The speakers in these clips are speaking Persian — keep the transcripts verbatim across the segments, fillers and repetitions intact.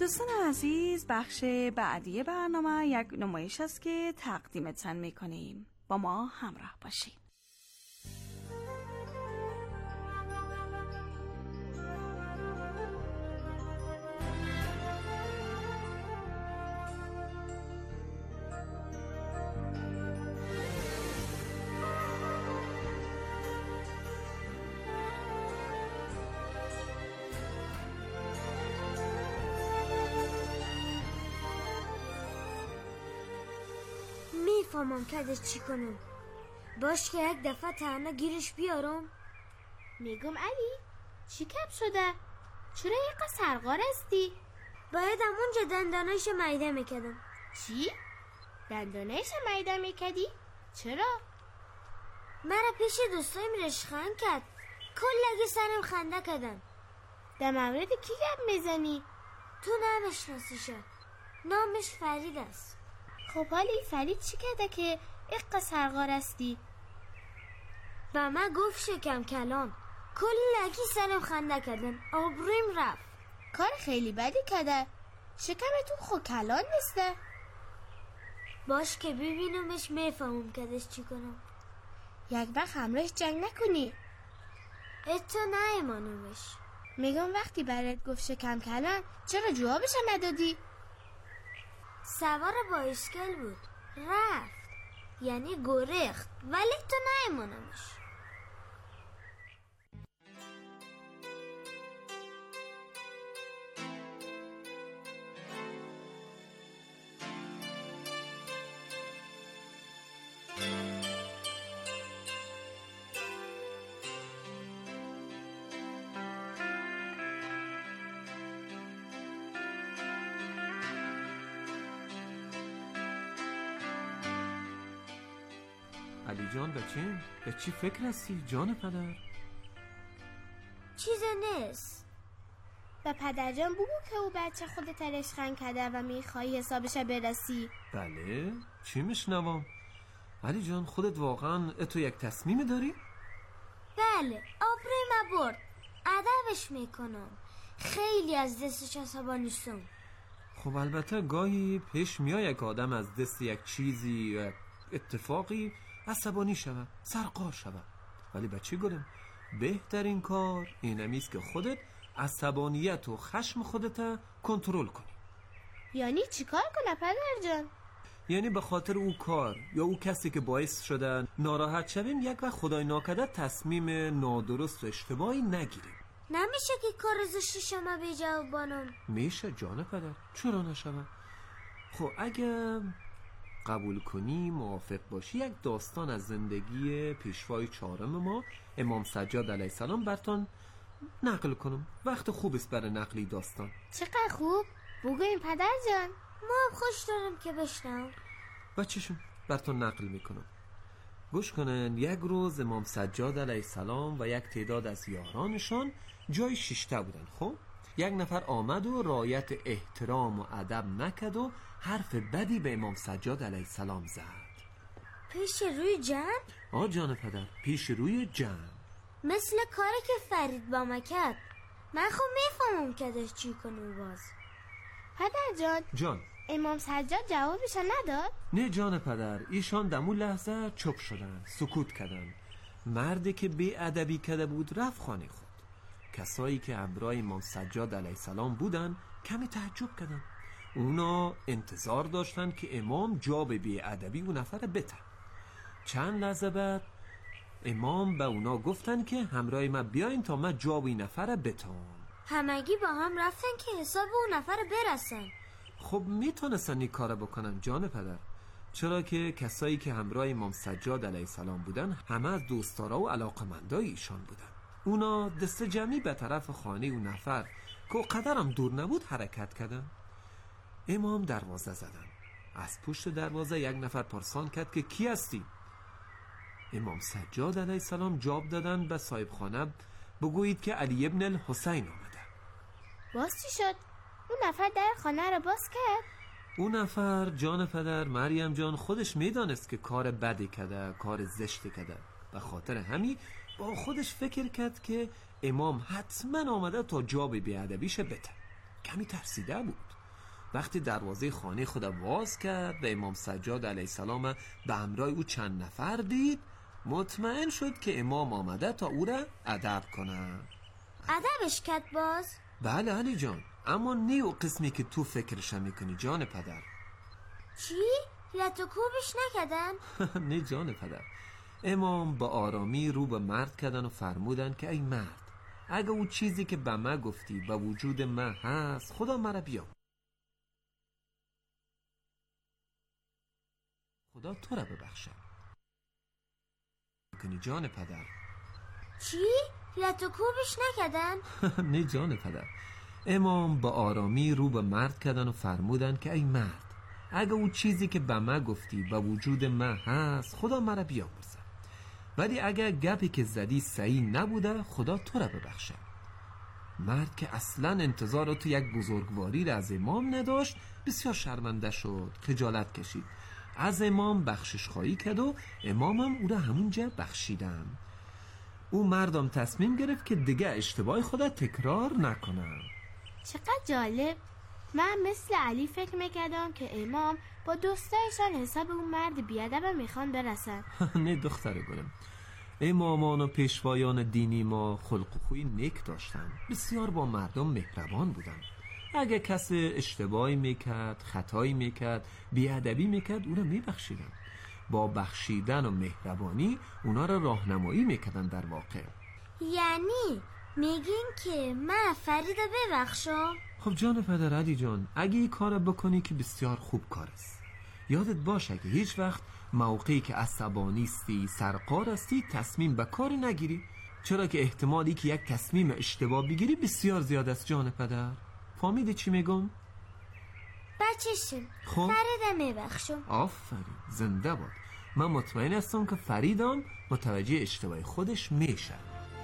دوستان عزیز، بخش بعدی برنامه یک نمایش است که تقدیمتان میکنیم. با ما همراه باشید. میفهمم که ازش چی کنم. باش که یک دفعه تنها گیرش بیارم. میگم علی چی کپ شده؟ چرا اینقدر سرقار هستی؟ باید همونجا دندانایش میده میکردم. چی؟ دندانایش میده میکردی؟ چرا؟ مرا پیش دوستایم رشخند کرد، کلگی سرم خنده کردن. در مورد کی گپ میزنی؟ تو نمیشناسیش، نامش فرید است. خب حالی فرید چی کرده که اینقدر سرقار هستی؟ و من گفت شکم کلام، کلگی سرم خنده کردن، آبرویم رفت. کار خیلی بدی کرده، شکمتون خود کلان نیسته؟ باش که ببینمش میفهمم که ازش چی کنم. یک وقت همراهش جنگ نکنی. اتو نایمانمش. میگم وقتی برات گفت شکم کلان چرا جوابش ندادی؟ سوار بایسکل بود، رفت، یعنی گریخت، ولی تو نایمانمش. علی جان بچه به چی فکر هستی جان پدر؟ چیز نیست. به پدر جان بگو که او بچه خودت رشخند کرده و میخوای حسابش برسی. بله چی میشنوم؟ علی جان خودت واقعا تو یک تصمیم داری؟ بله آبروی ما برد، ادبش میکنم، خیلی از دستش عصبانیستم. خب البته گاهی پیش میای که آدم از دست یک چیزی یا اتفاقی عصبانی شود، سرقار شود، ولی بچه گلم بهترین کار اینمیست که خودت عصبانیت و خشم خودت کنترل کنی. یعنی چی کار کنه پدر جان؟ یعنی به خاطر او کار یا او کسی که باعث شدن ناراحت شویم یک وقت خدای ناکرده تصمیم نادرست و اشتباهی نگیریم. نمیشه که کار زشت شما بی جواب بانم. میشه جان پدر، چرا نشود؟ خب اگه قبول کنی موافق باشی یک داستان از زندگی پیشوای چهارم ما امام سجاد علیه السلام براتون نقل کنم. وقت خوب است برای نقلی داستان. چقدر خوب، بگویم پدر جان. ما هم خوش دارم که بشنم. بچه‌شون براتون نقل میکنم، گوش کنن. یک روز امام سجاد علیه السلام و یک تعداد از یارانشان جای شیشته بودن. خب یک نفر آمد و رعایت احترام و ادب نکرد و حرف بدی به امام سجاد علیه السلام زد. پیش روی جمع؟ آه جان پدر، پیش روی جمع. مثل کاری که فرید با ما کرد. من خب میفهمم که ازش چی کنم. باز پدر جان جان امام سجاد جوابش نداد؟ نه جان پدر، ایشان دمو لحظه چپ شدن، سکوت کردن. مردی که بی ادبی کرده بود رفت خانه خود. کسایی که همراه امام سجاد علیه السلام بودن کمی تعجب کردن. اونا انتظار داشتن که امام جا به بی ادبی اون نفر بته. چند لحظه بعد امام به اونا گفتن که همراه ما بیاین تا من جا به این نفر بتام. همگی با هم رفتن که حساب اون نفر برسن. خب میتونستن این کار بکنن جان پدر، چرا که کسایی که همراه امام سجاد علیه السلام بودن همه از دوستارا و علاقمندای ایشان بودن. اونا دست جمعی به طرف خانه اون نفر که قدرم دور نبود حرکت کردن. امام دروازه زدن. از پشت دروازه یک نفر پرسان کرد که کی هستی؟ امام سجاد علیه السلام جواب دادن به صاحب خانه بگویید که علی ابن الحسین آمده. باز چی شد؟ اون نفر در خانه رو باز کرد؟ اون نفر جان پدر مریم جان خودش میدانست که کار بدی کرده، کار زشتی کرده. به خاطر همین با خودش فکر کرد که امام حتما آمده تا جا به بیادبیش بته. کمی ترسیده بود. وقتی دروازه خانه خود باز کرد و امام سجاد علیه السلام به همراه او چند نفر دید، مطمئن شد که امام آمده تا او را ادب کنه. ادبش کرد باز؟ بله علی جان، اما نه او قسمی که تو فکرش میکنی جان پدر. چی؟ لطو کوبش نکردن؟ نه جان پدر. امام با آرامی رو به مرد کردن و فرمودن که ای مرد، اگه او چیزی که به من گفتی به وجود من هست، خدا مرا بیا، خدا تو را ببخشه. کنی جان پدر. چی؟ لطو کوبش نکردن؟ نه جان پدر. امام با آرامی رو به مرد کردن و فرمودن که ای مرد، اگه او چیزی که به من گفتی به وجود من هست، خدا مرا بیامرزه، ولی اگر گپی که زدی صحیح نبوده، خدا تو را ببخشه. مرد که اصلا انتظار تو یک بزرگواری را از امام نداشت، بسیار شرمنده شد، خجالت کشید، از امام بخشش خواهی کرد و امامم او را همونجا بخشیدن. او مردم تصمیم گرفت که دیگه اشتباه خدا تکرار نکنه. چقدر جالب. من مثل علی فکر میکردم که امام با دوستایشان حساب اون مرد بیادب میخوان برسن. نه دختر گلم، امامان و پیشوایان دینی ما خلق و خوی نیک داشتن، بسیار با مردم مهربان بودن. اگه کسی اشتباهی میکرد، خطایی میکرد، بیادبی میکرد، او را میبخشیدن. با بخشیدن و مهربانی اونا را راهنمایی میکردن. در واقع یعنی میگین که من فریدا ببخشم؟ خب جان پدر علی جان، اگه این کار بکنی که بسیار خوب کار است. یادت باشه که هیچ وقت موقعی که عصبانی استی، سرقار استی، تصمیم به کار نگیری، چرا که احتمالی که یک تصمیم اشتباه بگیری بسیار زیاد است جان پدر. فهمیدی چی میگم؟ بچشم. خب فریدا میبخشم. آفرین، زنده باد. من مطمئن هستم که فریدم متوجه اشتباه خودش میشه.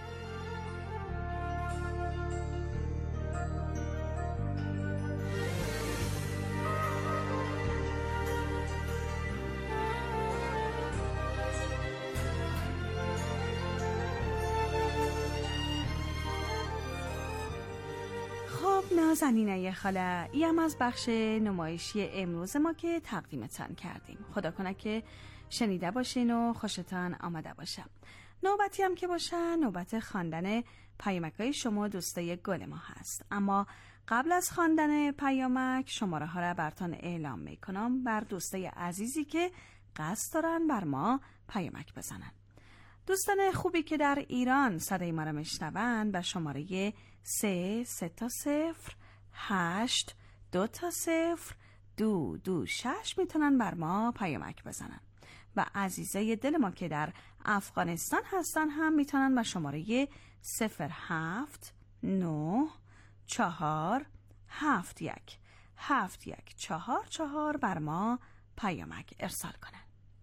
نازنینه خاله، ایم از بخش نمایشی امروز ما که تقدیمتان کردیم. خدا کنه که شنیده باشین و خوشتان آمده باشه. نوبتی هم که باشه نوبت خواندن پیامک‌های شما دوستای گل ما هست. اما قبل از خواندن پیامک شماره ها را براتون اعلام میکنم بر دوستای عزیزی که قصد دارن بر ما پیامک بزنن. دوستان خوبی که در ایران صدای ما را میشنون به شماره سه سه تا صفر هشت دو تا صفر دو دو شش میتونن بر ما پیامک بزنن و عزیزای دل ما که در افغانستان هستن هم میتونن به شماره صفر هفت نه چهار هفت یک هفت یک چهار چهار بر ما پیامک ارسال کنن.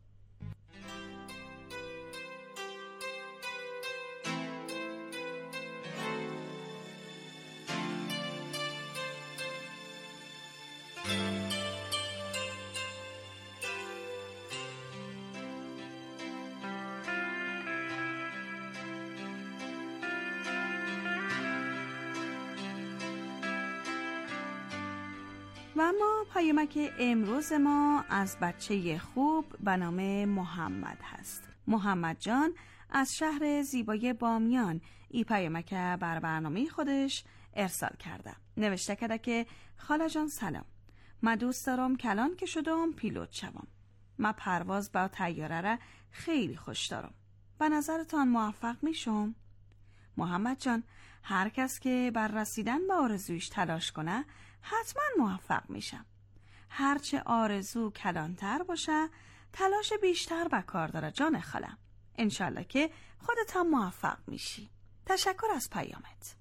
و اما پیامک امروز ما از بچه خوب به نام محمد هست. محمد جان از شهر زیبای بامیان ای پیامک بر برنامه خودش ارسال کرده. نوشته کرده که خاله جان سلام، من دوست دارم کلان که شدم پیلوت شوم. من پرواز با طیاره را خیلی خوش دارم. به نظرتان موفق میشم؟ محمد جان، هر کس که بر رسیدن به آرزویش تلاش کنه حتما موفق میشه. هرچه آرزو کلانتر باشه تلاش بیشتر به کار داره جان خالم. انشالله که خودت هم موفق میشی. تشکر از پیامت.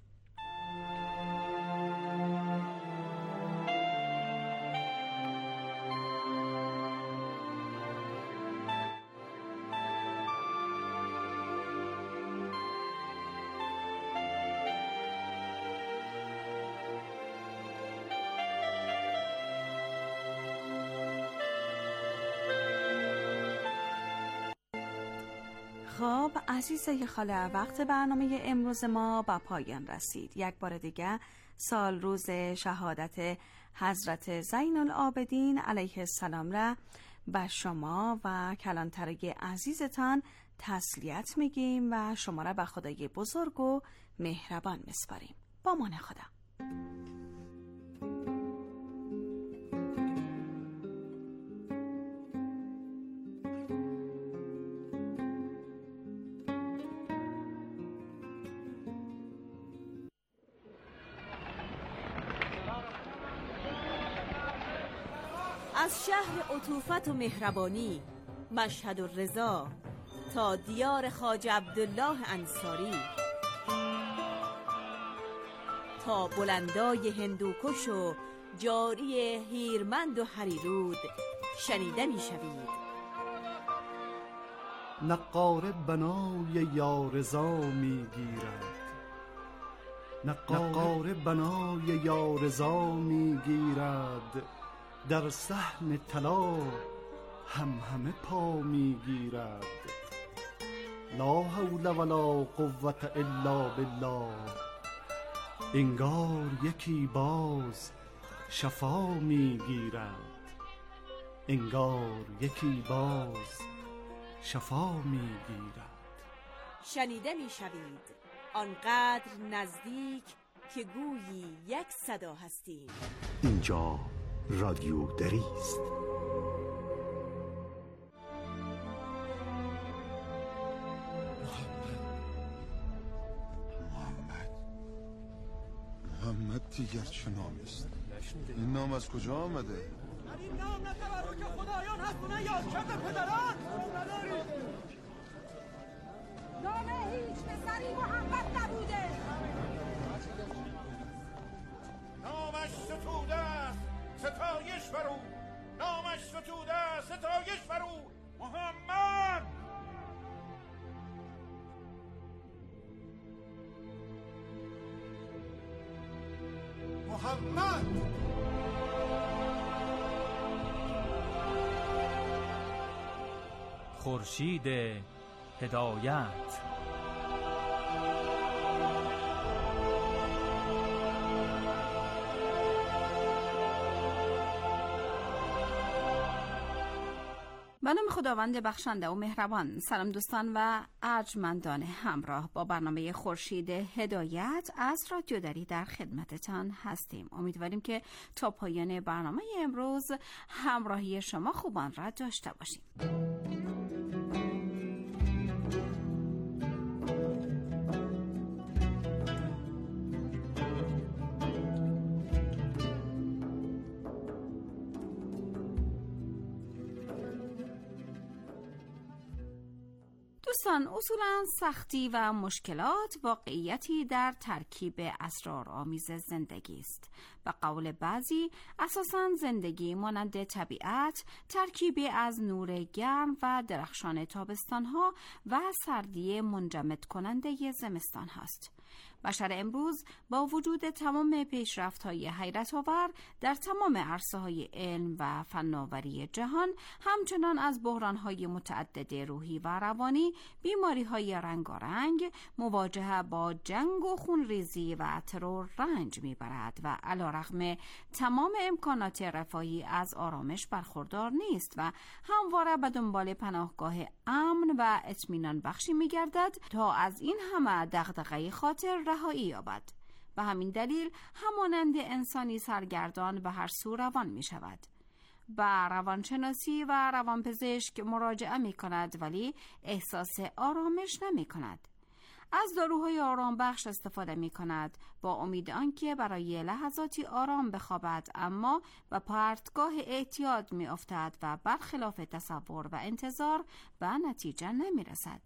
خب عزیزای خاله، وقت برنامه امروز ما به پایان رسید. یک بار دیگه سال روز شهادت حضرت زین العابدین علیه السلام را به شما و کلانترای عزیزتان تسلیت میگیم و شما را به خدای بزرگ و مهربان میسپاریم. با مان خدا. از شهر عطوفت و مهربانی مشهد و رضا تا دیار خواجه عبدالله انصاری، تا بلندای هندوکش و جاری هیرمند و هریرود شنیده می شوید. نقاره بنای یارضا می گیرد، نقاره بنای یارضا می گیرد، در صحن طلا هم همه پا می گیرد. لا حول ولا قوة الا بالله، انگار یکی باز شفا می گیرد، انگار یکی باز شفا می گیرد. شنیده می شوید آنقدر نزدیک که گویی یک صدا هستیم. اینجا رادیو دری است. محمد محمد دیگر چه نامی است؟ این نام از کجا آمده؟ این نام نه تبرک خدایان هست و نه یادکرد پدران. نام هیچ پسری محمد نبوده، نامش ستوده است ستایش بر او، نامش ستوده است ستایش بر او. محمد محمد خورشید هدایت. به نام خداوند بخشنده و مهربان. سلام دوستان و ارجمندان همراه با برنامه خورشید هدایت از رادیو دری در خدمتتان هستیم. امیدواریم که تا پایان برنامه امروز همراهی شما خوبان را داشته باشیم. دوستان، اصولا سختی و مشکلات واقعیتی در ترکیب اسرارآمیز زندگی است. به قول بعضی اساساً زندگی مانند طبیعت ترکیبی از نور گرم و درخشان تابستانها و سردی منجمد کننده زمستان هاست. بشر امروز با وجود تمام پیشرفت‌های حیرت‌آور در تمام عرصه‌های علم و فناوری جهان همچنان از بحران‌های متعدد روحی و روانی، بیماری‌های رنگارنگ، مواجهه با جنگ و خونریزی و ترور رنج می‌برد و علیرغم تمام امکانات رفاهی از آرامش برخوردار نیست و همواره به دنبال پناهگاه امن و اطمینان بخشی می‌گردد تا از این همه دغدغه خاطر رهایی یابد. به همین دلیل همانند انسانی سرگردان به هر سو روان می شود. به روانشناسی و روانپزشک مراجعه می کند ولی احساس آرامش نمی کند. از داروهای آرام بخش استفاده می کند با امید آنکه برای لحظاتی آرام بخوابد، اما به پرتگاه اعتیاد می افتد و برخلاف تصور و انتظار به نتیجه نمی رسد.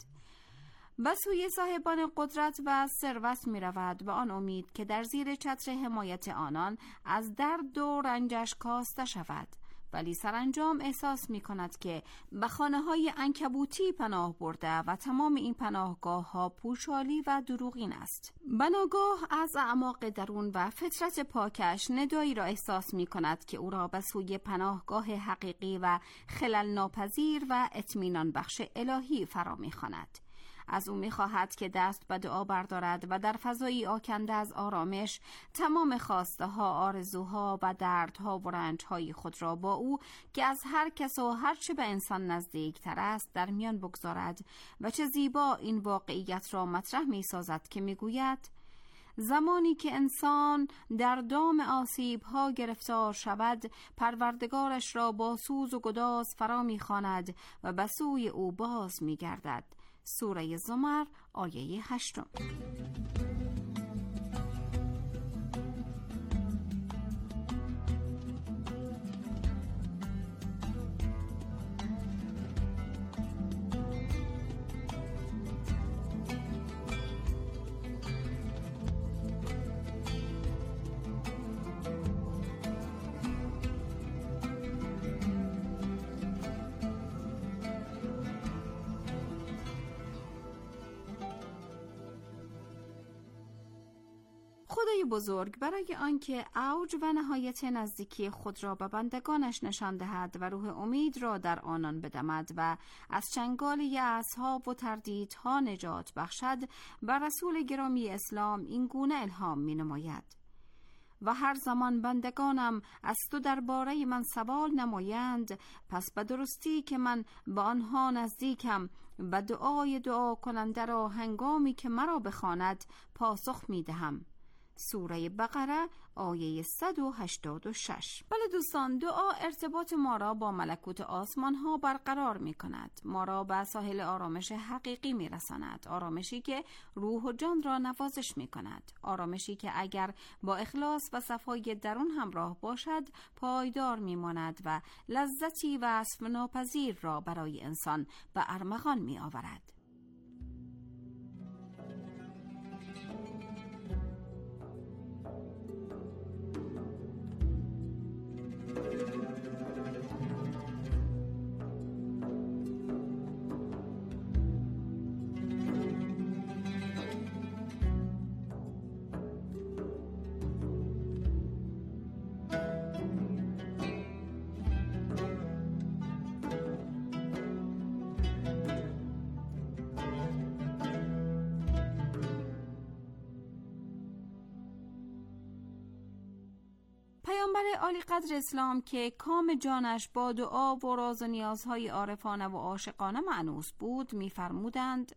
به سوی صاحبان قدرت و ثروت می رود به آن امید که در زیر چتر حمایت آنان از درد و رنجش کاسته شود، ولی سرانجام احساس می کند که به خانه های عنکبوتی پناه برده و تمام این پناهگاه ها پوشالی و دروغین است. بناگاه از اعماق درون و فطرت پاکش ندایی را احساس می کند که او را به سوی پناهگاه حقیقی و خلل ناپذیر و اطمینان بخش الهی فرا می خواند. از او می‌خواهد که دست به دعا بردارد و در فضایی آکنده از آرامش تمام خواسته ها، آرزوها و دردها و رنج‌های خود را با او که از هر کس و هر چه به انسان نزدیکتر است در میان بگذارد. و چه زیبا این واقعیت را مطرح می‌سازد که می‌گوید: زمانی که انسان در دام آسیب‌ها گرفتار شود، پروردگارش را با سوز و گداز فرا می‌خواند و به سوی او باز می‌گردد. سوره زمر آیه هشتم. خدای بزرگ برای آنکه اوج و نهایت نزدیکی خود را به بندگانش نشان دهد و روح امید را در آنان بدمد و از چنگال یأس‌ها و تردیدها نجات بخشد، بر رسول گرامی اسلام این گونه الهام می نماید: و هر زمان بندگانم از تو درباره من سوال نمایند، پس به درستی که من به آنها نزدیکم و دعای دعا کننده را هنگامی که مرا بخواند پاسخ می دهم. سوره بقره آیه صد و هشتاد و شش. بله دوستان، دعا ارتباط ما را با ملکوت آسمان ها برقرار می کند. ما را به ساحل آرامش حقیقی می رساند. آرامشی که روح و جان را نوازش می کند. آرامشی که اگر با اخلاص و صفای درون همراه باشد پایدار می ماند و لذتی وصف ناپذیر را برای انسان به ارمغان می آورد. پیامبر عالی قدر اسلام که کام جانش با دعا و راز و نیازهای عارفانه و عاشقانه مانوس بود می‌فرمودند: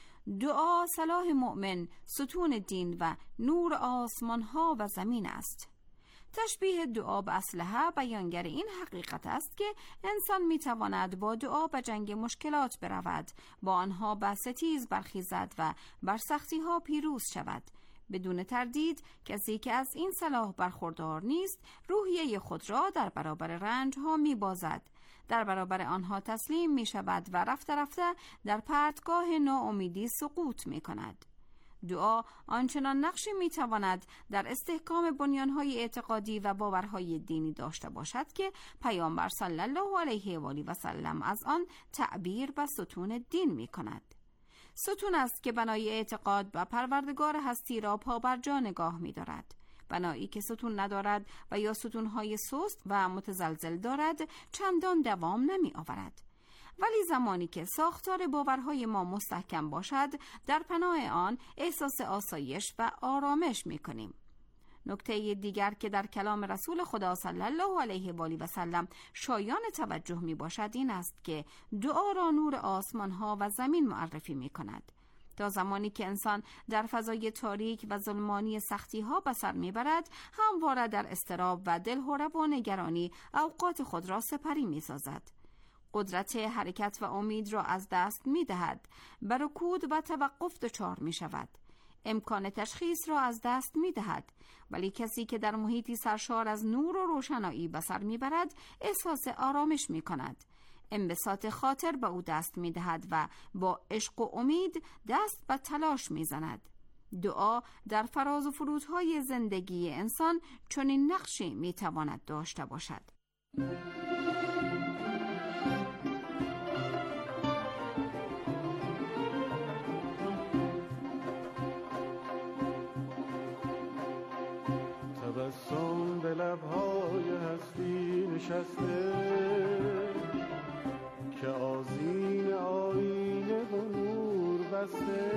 دعا سلاح مؤمن، ستون دین و نور آسمان‌ها و زمین است. تشبیه دعا به اسلحه بیانگر این حقیقت است که انسان میتواند با دعا به جنگ مشکلات برود، با آنها به ستیز برخیزد و بر سختی‌ها پیروز شود. بدون تردید کسی که از این سلاح برخوردار نیست روحیه خود را در برابر رنج‌ها می‌بازد، در برابر آنها تسلیم می‌شود و رفته رفته در پرتگاه ناامیدی سقوط می‌کند. دعا آنچنان نقشی می‌تواند در استحکام بنیان‌های اعتقادی و باورهای دینی داشته باشد که پیامبر صلی الله علیه و آله و سلم از آن تعبیر به ستون دین می‌کند. ستون است که بنای اعتقاد به پروردگار هستی را پابرجا نگاه می‌دارد. بنایی که ستون ندارد و یا ستون‌های سست و متزلزل دارد چندان دوام نمی آورد. ولی زمانی که ساختار باورهای ما مستحکم باشد در پناه آن احساس آسایش و آرامش می کنیم. نکته دیگر که در کلام رسول خدا صلی الله علیه و آله و سلم شایان توجه می باشد این است که دعا را نور آسمان ها و زمین معرفی می کند. تا زمانی که انسان در فضای تاریک و ظلمانی سختی ها به سر می برد، همواره در اضطراب و دلهره و نگرانی اوقات خود را سپری می سازد. قدرت حرکت و امید را از دست می دهد، به رکود و توقف دچار می شود. امکان تشخیص را از دست می دهد. ولی کسی که در محیطی سرشار از نور و روشنایی به سر می برد احساس آرامش می کند. انبساط خاطر به او دست می دهد و با عشق و امید دست به تلاش می زند. دعا در فراز و فرودهای زندگی انسان چنین نقشی می تواند داشته باشد. تبسم به لبهای هستی نشسته که آذین آینه و نور بسته،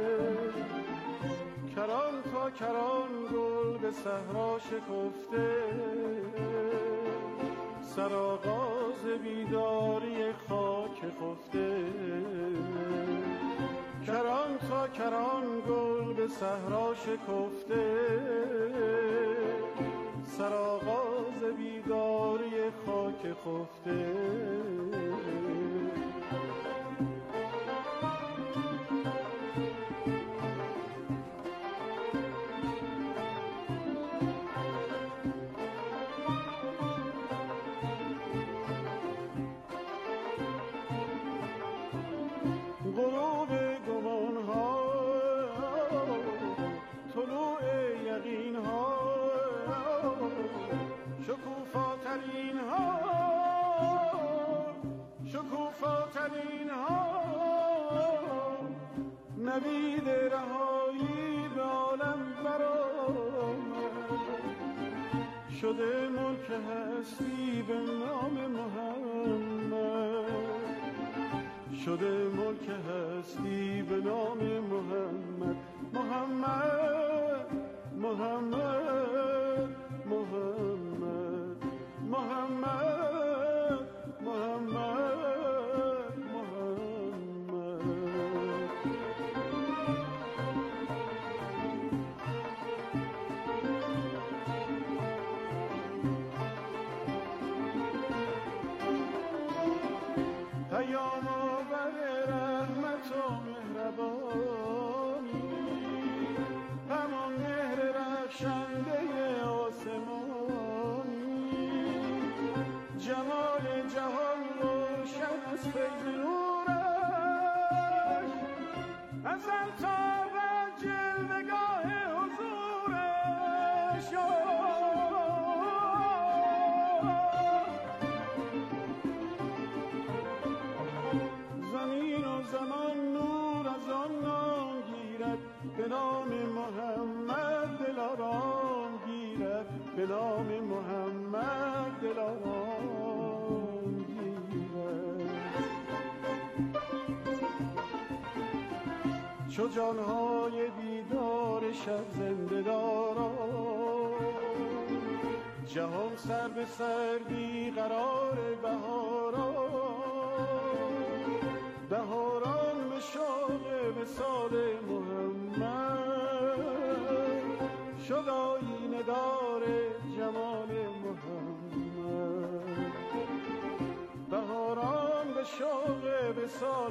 کران تا کران گل به صحرا شکفته، سرآغاز بیداری خاک خفته، کران تا کران گل به صحرا شکفته، سرآغاز بیداری خاک خفته. غروب گمان ها، طلوع یقین ها، شکوفاترین ها، شکوفاترین ها، نوید رهایی به عالم برآمد، شده ملک هستی به نام محمد، شده ملک هستی به نام محمد. محمد محمد محمد محمد محمد محمد. پیام آور رحمت و مهربانی، همان مهر رخشنده آسمانی، جمال جهان روشن از فیض نورش، ازل تا ابد جلوه‌گاه حضورش. زمین و زمان نور از آن نام گیرد، به نام محمد دلارام گیرد، به نام محمد دلارام گیرد. چو جانهای بیدار شب زنده داران، جهان سر به سر بی قرار بهاران، بهاران به شوق وصال محمد، شد آیینه دار جمال محمد، بهاران به شوق وصال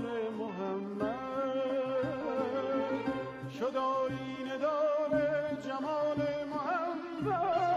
محمد، شد آیینه دار جمال محمد.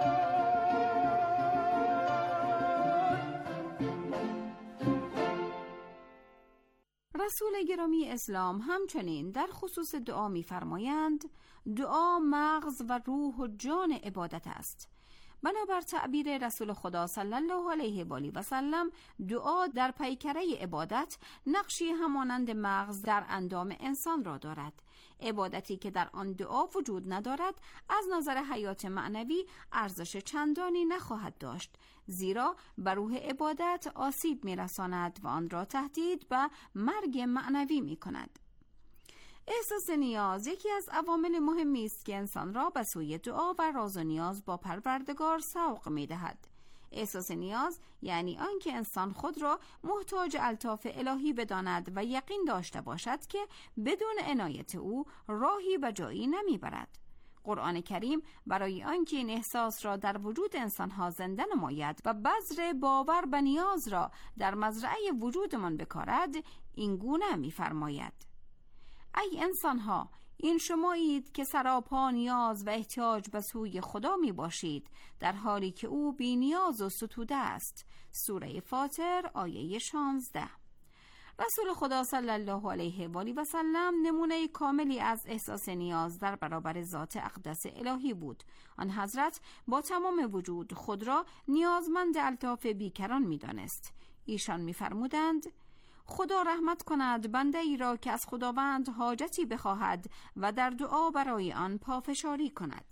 رسول گرامی اسلام همچنین در خصوص دعا می‌فرمایند دعا مغز و روح و جان عبادت است. بنابر تعبیر رسول خدا صلی الله علیه و آله و سلم، دعا در پیکره عبادت نقشی همانند مغز در اندام انسان را دارد. عبادتی که در آن دعا وجود ندارد از نظر حیات معنوی ارزش چندانی نخواهد داشت، زیرا بر روح عبادت آسیب می‌رساند و آن را تهدید به مرگ معنوی می‌کند. احساس نیاز یکی از عوامل مهمی است که انسان را به سوی دعا و راز و نیاز با پروردگار سوق می‌دهد. احساس نیاز یعنی آنکه انسان خود را محتاج الطاف الهی بداند و یقین داشته باشد که بدون عنایت او راهی به جایی نمیبرد. قرآن کریم برای آنکه این احساس را در وجود انسانها زنده نماید و بذر باور به نیاز را در مزرعه وجودمان بکارد، این گونه می‌فرماید: ای انسانها، این شمایید که سراپا نیاز و احتیاج به سوی خدا می باشید، در حالی که او بی نیاز و ستوده است. سوره فاطر آیه شانزده. رسول خدا صلی الله علیه و آله و سلم نمونه کاملی از احساس نیاز در برابر ذات اقدس الهی بود. آن حضرت با تمام وجود خود را نیازمند الطاف بیکران می دانست. ایشان می فرمودند: خدا رحمت کند بنده ای را که از خداوند حاجتی بخواهد و در دعا برای آن پافشاری کند.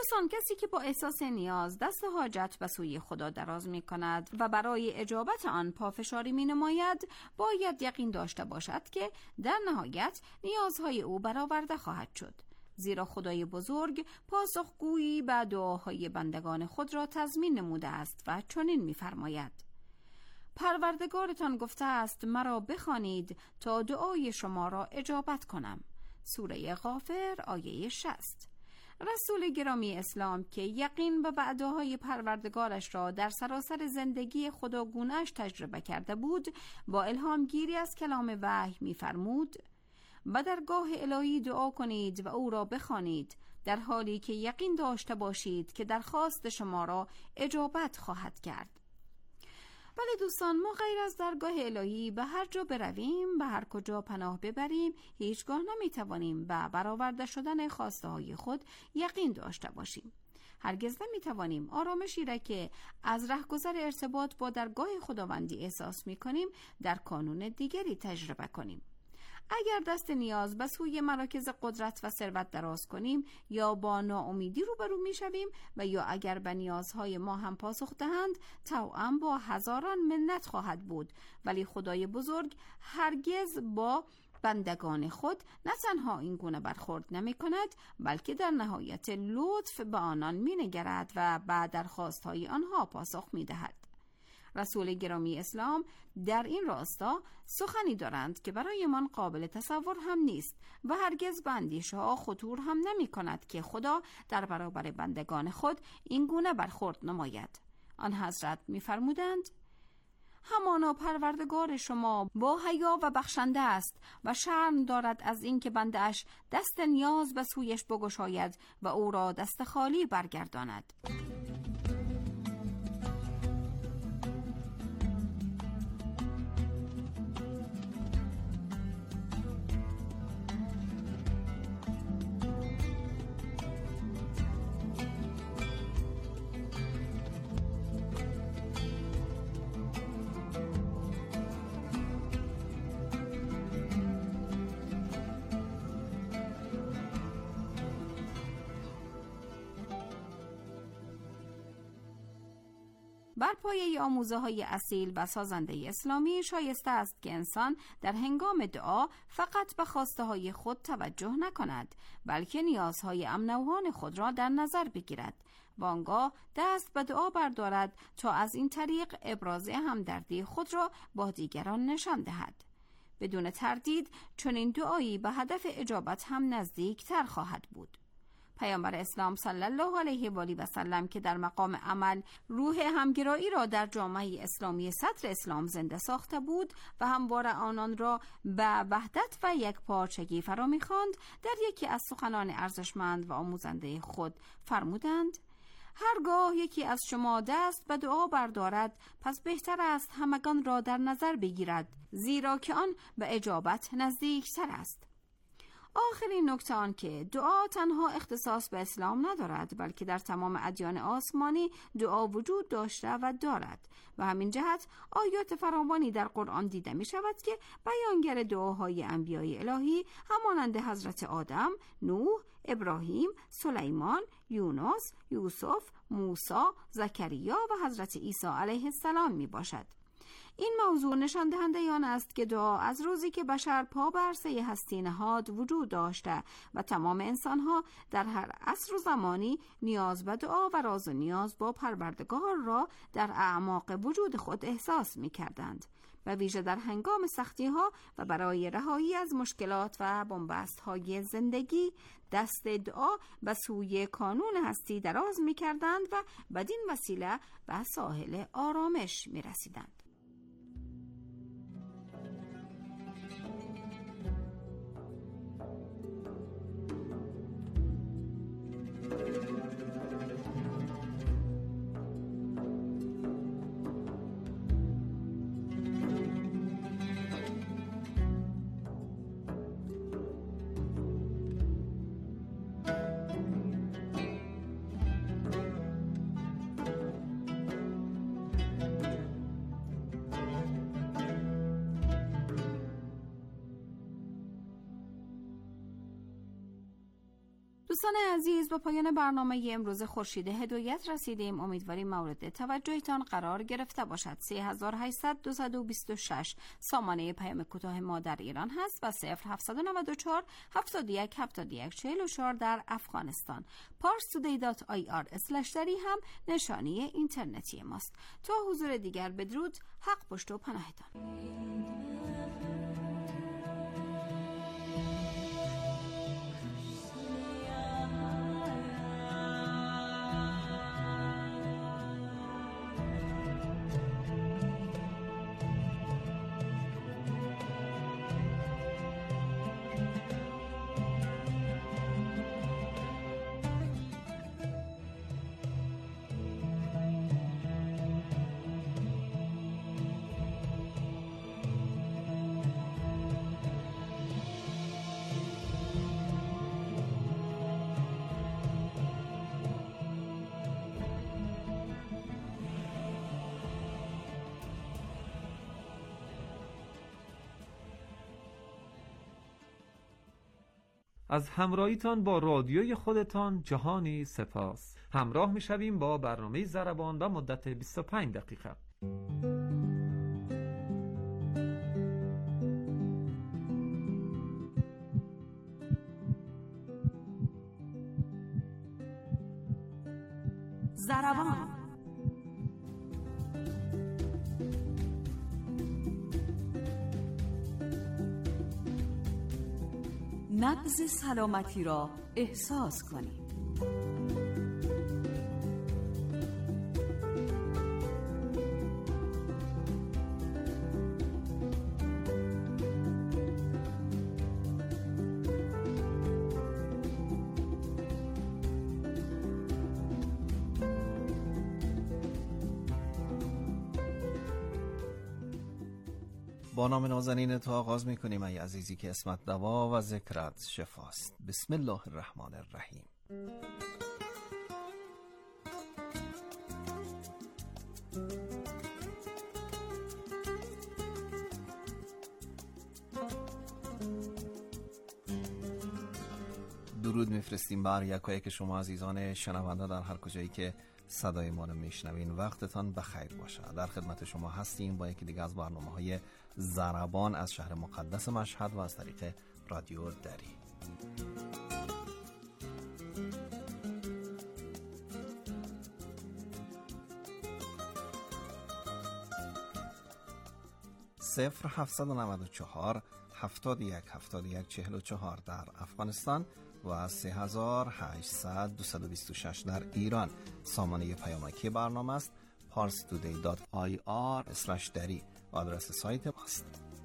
پس آن کسی که با احساس نیاز دست حاجت به سوی خدا دراز می کند و برای اجابت آن پافشاری می نماید، باید یقین داشته باشد که در نهایت نیازهای او برآورده خواهد شد، زیرا خدای بزرگ پاسخگویی به دعاهای بندگان خود را تضمین نموده است و چنین می فرماید: پروردگارتان گفته است مرا بخوانید تا دعای شما را اجابت کنم. سوره غافر آیه شصت. رسول گرامی اسلام که یقین به وعده‌های پروردگارش را در سراسر زندگی خداگونه‌اش تجربه کرده بود، با الهام گیری از کلام وحی می‌فرمود: به درگاه الهی دعا کنید و او را بخوانید، در حالی که یقین داشته باشید که درخواست شما را اجابت خواهد کرد. بله دوستان، ما غیر از درگاه الهی به هر جا برویم، به هر کجا پناه ببریم، هیچگاه نمیتوانیم به برآورده شدن خواسته های خود یقین داشته باشیم. هرگز نمیتوانیم آرامشی را که از رهگذر ارتباط با درگاه خداوندی احساس میکنیم در کانون دیگری تجربه کنیم. اگر دست نیاز به سوی مراکز قدرت و ثروت دراز کنیم، یا با ناامیدی روبرو میشویم و یا اگر به نیازهای ما هم پاسخ دهند، توأم با هزاران منت خواهد بود. ولی خدای بزرگ هرگز با بندگان خود نه تنها این گونه برخورد نمی کند، بلکه در نهایت لطف به آنان می نگرد و به درخواستهای آنها پاسخ می دهد. رسول گرامی اسلام در این راستا سخنی دارند که برای من قابل تصور هم نیست و هرگز به اندیشه ها خطور هم نمی کند که خدا در برابر بندگان خود این گونه برخورد نماید. آن حضرت می فرمودند: همانا پروردگار شما با حیا و بخشنده است و شرم دارد از اینکه بنده اش دست نیاز به سویش بگشاید و او را دست خالی برگرداند. بر پایه آموزه های اصیل و سازنده اسلامی شایسته است که انسان در هنگام دعا فقط به خواسته های خود توجه نکند، بلکه نیازهای امنوان خود را در نظر بگیرد و آنگاه دست به دعا بردارد تا از این طریق ابراز همدردی خود را با دیگران نشان دهد. بدون تردید چنین دعایی به هدف اجابت هم نزدیکتر خواهد بود. پیامبر اسلام صلی الله علیه و آله و سلم که در مقام عمل روح همگرایی را در جامعه اسلامی صدر اسلام زنده ساخته بود و همواره آنان را به وحدت و یکپارچگی فرا می‌خواند، در یکی از سخنان ارزشمند و آموزنده خود فرمودند: هرگاه یکی از شما دست به دعا بردارد، پس بهتر است همگان را در نظر بگیرد، زیرا که آن به اجابت نزدیکتر است. آخرین نکته آن که دعا تنها اختصاص به اسلام ندارد، بلکه در تمام ادیان آسمانی دعا وجود داشته و دارد و همین جهت آیات فراوانی در قرآن دیده می شود که بیانگر دعاهای انبیای الهی همانند حضرت آدم، نوح، ابراهیم، سلیمان، یونس، یوسف، موسی، زکریا و حضرت عیسی علیه السلام می باشد. این موضوع نشان دهنده آن است که دعا از روزی که بشر پا بر عرصه هستی نهاد وجود داشته و تمام انسانها در هر عصر و زمانی نیاز به دعا و راز و نیاز با پروردگار را در اعماق وجود خود احساس می کردند. و ویژه در هنگام سختی ها و برای رهایی از مشکلات و بنبست های زندگی دست دعا به سوی کانون هستی دراز می کردند و بدین وسیله به ساحل آرامش می رسیدند. دوستان عزیز، با پایان برنامه امروز خورشید هدایت رسیدیم. امیدواریم مورد توجهتان قرار گرفته باشد. سه هزار و هشتصد دوصد و بیست و شش سامانه پیام کوتاه ما در ایران هست و صفر هفتصد و نود و چهار هفتاد و یک هفتاد و یک چهل و چهار در افغانستان. پارس تودی دات آی آر اسلش دری هم نشانی اینترنتی ماست. تا حضور دیگر بدرود. حق پشت و پناهتان. از همراهیتان با رادیوی خودتان جهانی سپاس. همراه می‌شویم با برنامه ضربان و مدت بیست و پنج دقیقه. ضربان نبض سلامتی را احساس کنید. با نام نازنین تو آغاز میکنیم ای عزیزی که اسمت دوا و ذکرت شفاست. بسم الله الرحمن الرحیم. درود میفرستیم بر یک و یک شما عزیزان شنونده در هر کجایی که صدای ما رو میشنوین. وقتتان بخیر باشه. در خدمت شما هستیم با یکی دیگه از برنامه‌های ضربان از شهر مقدس مشهد و از طریق رادیو دری. صفر هفتصد و نود و چهار هفتاد و یک هفتاد و یک چهل و چهار در افغانستان و سه هزار و هشتصد دوصد و بیست و شش در ایران. سامانه پیامکی برنامه است پارس تودی دات آی آر اسلش دری. آدرس سایت ماست.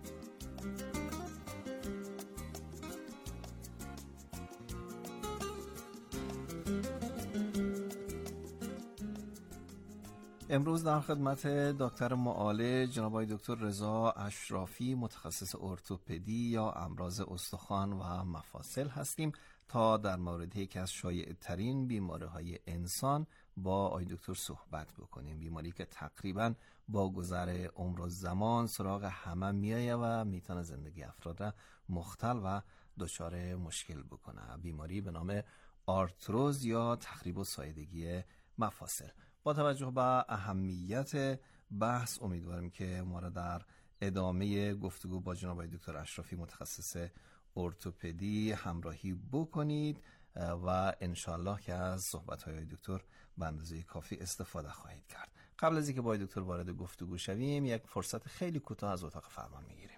امروز در خدمت دکتر معالج جناب آقای دکتر رضا اشرافی متخصص ارتوپدی یا امراض استخوان و مفاصل هستیم تا در مورد یکی از شایع ترین بیماری های انسان با آقای دکتر صحبت بکنیم. بیماری که تقریبا با گذر عمر و زمان سراغ همه میایه و میتونه زندگی افراد را مختل و دچار مشکل بکنه. بیماری به نام آرتروز یا تخریب و ساییدگی مفاصل. با توجه به اهمیت بحث امیدواریم که ما را در ادامه گفتگو با جناب آقای دکتر اشرافی متخصص ارتوپدی همراهی بکنید و انشالله که از صحبت‌های آقای دکتر به اندازه کافی استفاده خواهید کرد. قبل از اینکه با آقای دکتر وارد گفتگو شویم یک فرصت خیلی کوتاه از اتاق فرمان میگیریم.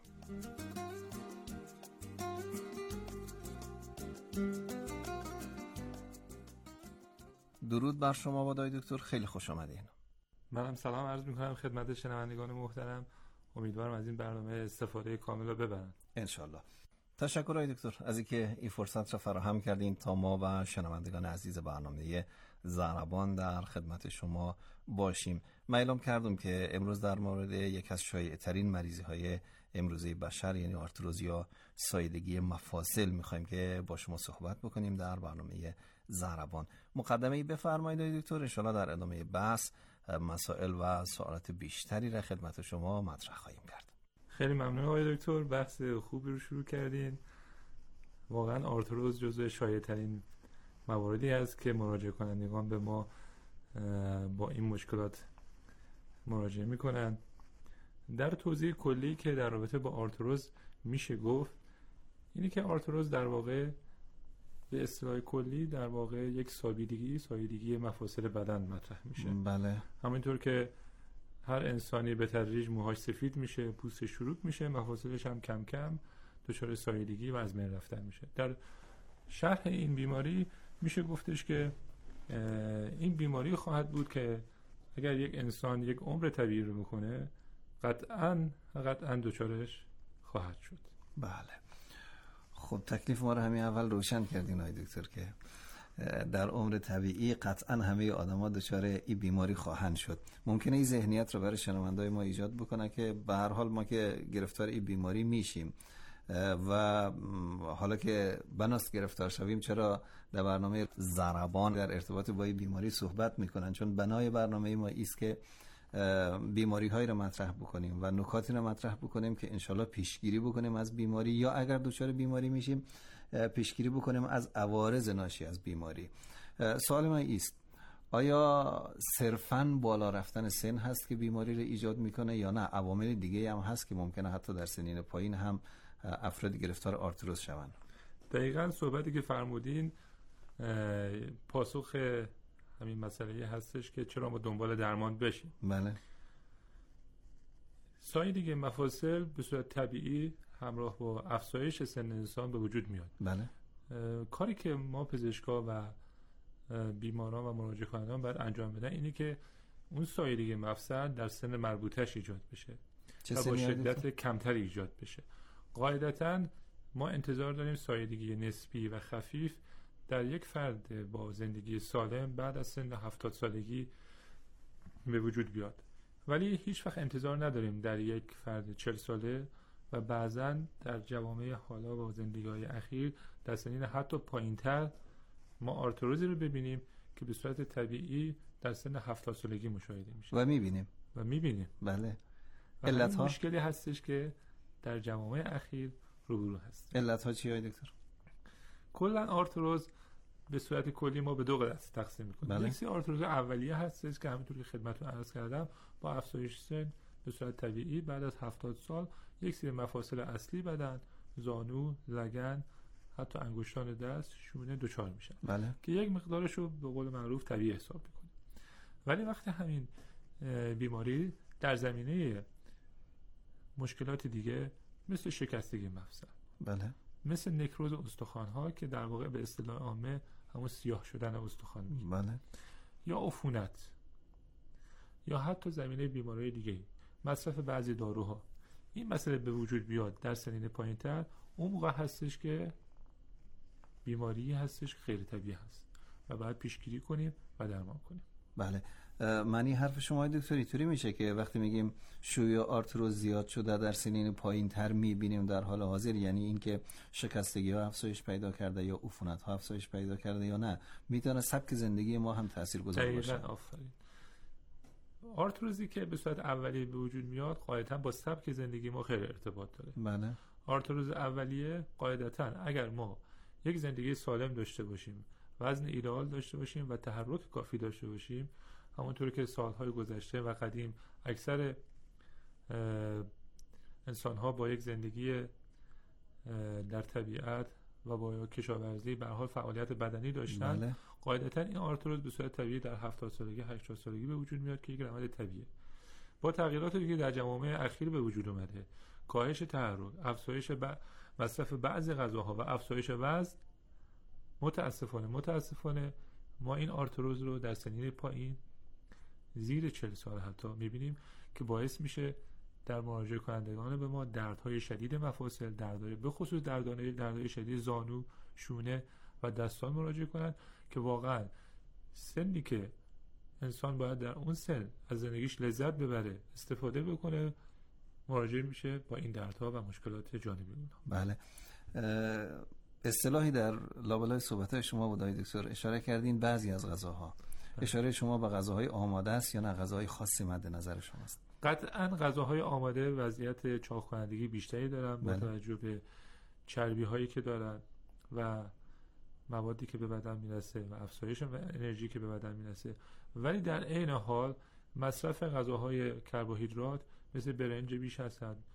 درود بر شما با آقای دکتر، خیلی خوش آمدین. منم سلام عرض میکنم خدمت شنوندگان محترم. امیدوارم از این برنامه استفاده کامل رو ببرن انشالله. تشکر آقای دکتر از اینکه این فرصت را فراهم کردین تا ما و شنوندگان عزیز برنامه ضربان در خدمت شما باشیم. من اعلام کردم که امروز در مورد یک از شایع ترین مریضی های امروزه بشر یعنی آرتروز یا ساییدگی مفاصل میخوایم که با شما صحبت بکنیم در برنامه ضربان. مقدمه‌ای بفرمایید آقای دکتر، ان شاءالله در ادامه بحث مسائل و سوالات بیشتری را خدمت شما مطرح خواهیم کرد. خیلی ممنون آقای دکتر، بحث خوبی رو شروع کردین. واقعا آرتروز جزو شایع ترین مواردی هست که مراجعه کنندگان به ما با این مشکلات مراجعه میکنن. در توضیح کلی که در رابطه با آرتروز میشه گفت اینی که آرتروز در واقع به اصطلاح کلی در واقع یک ساییدگی ساییدگی مفاصل بدن مطرح میشه. بله. همینطور که هر انسانی به تدریج موهاش سفید میشه، پوستش چروک میشه، مفاصلش هم کم کم دچار ساییدگی و از بین رفتن میشه. در شرح این بیماری میشه گفتش که این بیماری خواهد بود که اگر یک انسان یک عمر طبیعی رو میکنه قطعاً قطعاً دچارش خواهد شد. بله. خب تکلیف ما رو همین اول روشن کردین آقای دکتر که در عمر طبیعی قطعاً همه آدم‌ها دچار این بیماری خواهند شد. ممکنه این ذهنیت رو برای شنونده‌های ما ایجاد بکنه که به هر حال ما که گرفتار این بیماری میشیم و حالا که بناست گرفتار شویم چرا در برنامه ضربان در ارتباط با این بیماری صحبت میکنن، چون بنای برنامه ما ایست که بیماری هایی رو مطرح بکنیم و نکاتی رو مطرح بکنیم که انشالله پیشگیری بکنیم از بیماری، یا اگر دچار بیماری میشیم پیشگیری بکنیم از عوارض ناشی از بیماری. سوال من ایست آیا صرفاً بالا رفتن سن هست که بیماری رو ایجاد میکنه یا نه عوامل دیگه هم هست که ممکنه حتی در سنین پایین هم افراد گرفتار آرتروز شوند؟ دقیقاً صحبتی که فرمودین پاسخ همین مسئله هستش که چرا ما دنبال درمان بشیم. بله. ساییدگی مفاصل به صورت طبیعی همراه با افزایش سن انسان به وجود میاد. بله. کاری که ما پزشکا و بیماران و مراجعه کنندگان باید انجام بدن اینه که اون ساییدگی مفصل در سن مربوطش ایجاد بشه و با شدت کمتری ایجاد بشه. قاعدتاً ما انتظار داریم ساییدگی نسبی و خفیف در یک فرد با زندگی سالم بعد از سن هفتاد سالگی به وجود بیاد، ولی هیچ وقت انتظار نداریم در یک فرد چهل ساله و بعضاً در جوامع حالا با زندگی‌های اخیر در سنین حتی پایین‌تر ما آرتروزی رو ببینیم که به صورت طبیعی در سن هفتاد سالگی مشاهده میشه و میبینیم و میبینیم بله. علت‌ها مشکلی هستش که در جوامع اخیر روبرو هست. علت‌ها چی آقای دکتر؟ کلا آرتروز به صورت کلی ما به دو قسمت تقسیم می‌کنیم. بله. یک سری آرتروز اولیه هستش که همونطور که خدمتتون عرض کردم با افزایش سن به صورت طبیعی بعد از هفتاد سال یک سری مفاصل اصلی بدن، زانو، لگن، حتی انگشتان دست، شونه دچار میشن. بله. که یک مقدارش رو به قول معروف طبیعی حساب می‌کنیم. ولی وقتی همین بیماری در زمینه مشکلات دیگه مثل شکستگی مفصل، بله، مثل نکروز استخوان‌ها که در واقع به اصطلاح عامه همون سیاه شدن استخوان میگیم، بله، یا عفونت، یا حتی زمینه بیماری دیگه، مصرف بعضی داروها، این مسئله به وجود بیاد در سنین پایین‌تر، اون موقع هستش که بیماری هستش غیر طبیعی هست و باید پیشگیری کنیم و درمان کنیم. بله. معنی حرف شما دکتر اینطوری میشه که وقتی میگیم شیوع آرتروز زیاد شده در سنین پایین تر میبینیم در حال حاضر، یعنی اینکه شکستگی ها افزایش پیدا کرده یا عفونت ها افزایش پیدا کرده یا نه میتونه سبک زندگی ما هم تاثیرگذار باشه؟ آفرین. آرتروزی که به صورت اولیه به وجود میاد قاعدتا با سبک زندگی ما خیلی ارتباط داره. بله. آرتروز اولیه قاعدتا اگر ما یک زندگی سالم داشته باشیم، وزن ایدئال داشته باشیم و تحرک کافی داشته باشیم، همونطوری که سالهای گذشته و قدیم اکثر انسان‌ها با یک زندگی در طبیعت و با کشاورزی به هر حال فعالیت بدنی داشتن، بله. قاعدتا این آرتروز به صورت طبیعی در هفتاد سالگی هشتاد سالگی به وجود میاد که یک روند طبیعیه. با تغییراتی که در جوامع اخیر به وجود اومده، کاهش تحرک، افزایش ب... مصرف بعضی غذاها و افزایش وزن، متاسفانه متاسفانه ما این آرتروز رو در سنین پایین زیر چهل سال حتی میبینیم که باعث میشه در مراجعه کنندگان به ما دردهای شدید مفاصل، دردهای به خصوص دردانه دردهای شدید زانو، شونه و دستان مراجعه کنند که واقعا سنی که انسان باید در اون سن از زندگیش لذت ببره، استفاده بکنه، مراجعه میشه با این دردها و مشکلات جانبی اونها. بله. اصطلاحی در لابلای صحبت‌های شما بود آقای دکتر، اشاره کردین بعضی از غذاها. اشاره شما به غذاهای آماده است یا نه غذاهای خاصی مد نظر شماست؟ قطعاً غذاهای آماده وضعیت چاق کنندگی بیشتری دارن با توجه به چربی هایی که دارن و موادی که به بدن میرسه و افزایش انرژی که به بدن میرسه، ولی در عین حال مصرف غذاهای کربوهیدرات مثل برنج بیش از حد،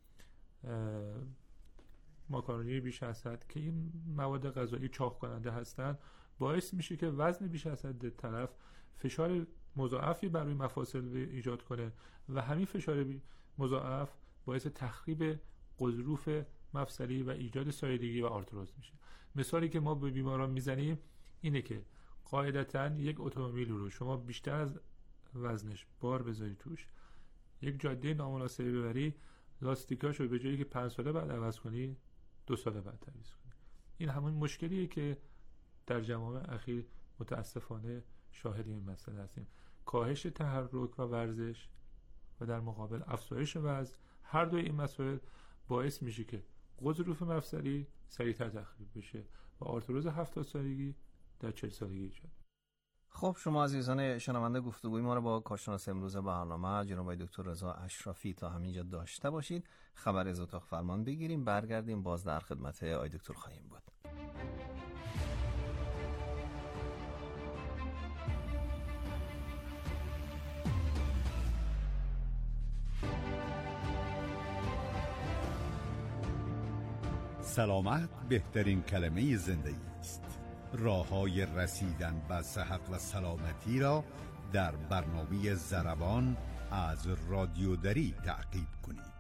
ماکارونی بیش از حد که این مواد غذایی چاق کننده هستند باعث میشه که وزن بیش از حد طرف فشار مضاعفی بر روی مفاصل ایجاد کنه و همین فشار مضاعف باعث تخریب غضروف مفصلی و ایجاد سایدگی و آرتروز میشه. مثالی که ما به بیماران میزنیم اینه که قاعدتاً یک اتومبیل رو شما بیشتر از وزنش بار بذاری توش، یک جاده نامناسبی ببری، لاستیکاشو به جایی که پنج ساله بعد عوض کنی دو ساله بعد تعویض کنی. این همون مشکلیه که در جوامع اخیر متاسفانه شاهد این مسئله هستیم. کاهش تحرک و ورزش و در مقابل افزایش وزن، هر دوی این مسائل باعث میشه که غضروف مفصلی سریعتر تخریب بشه و آرتروز هفتاد سالگی در چهل سالگی ایجاد. خب شما عزیزان شنونده گفتگوی ما رو با کارشناس امروز برنامه جناب آقای دکتر رضا اشرافی تا همینجا داشته باشید. خبر از اتاق فرمان بگیریم، برگردیم باز در خدمت آقای دکتر خواهیم بود. سلامت بهترین کلمه زندگی است. راه‌های رسیدن به صحت و سلامتی را در برنامه ضربان از رادیو دری تعقیب کنید.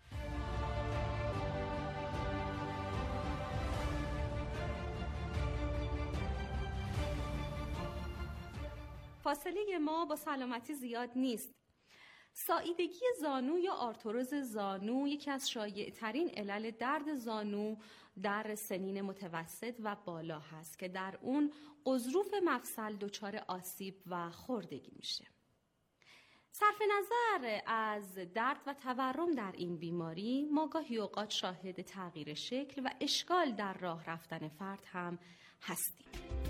فاصله ما با سلامتی زیاد نیست. ساییدگی زانو یا آرتروز زانو یکی از شایع‌ترین علل درد زانو در سنین متوسط و بالا هست که در اون غضروف مفصل دچار آسیب و خوردگی میشه. صرف نظر از درد و تورم در این بیماری، ما گاهی اوقات شاهد تغییر شکل و اشکال در راه رفتن فرد هم هستیم.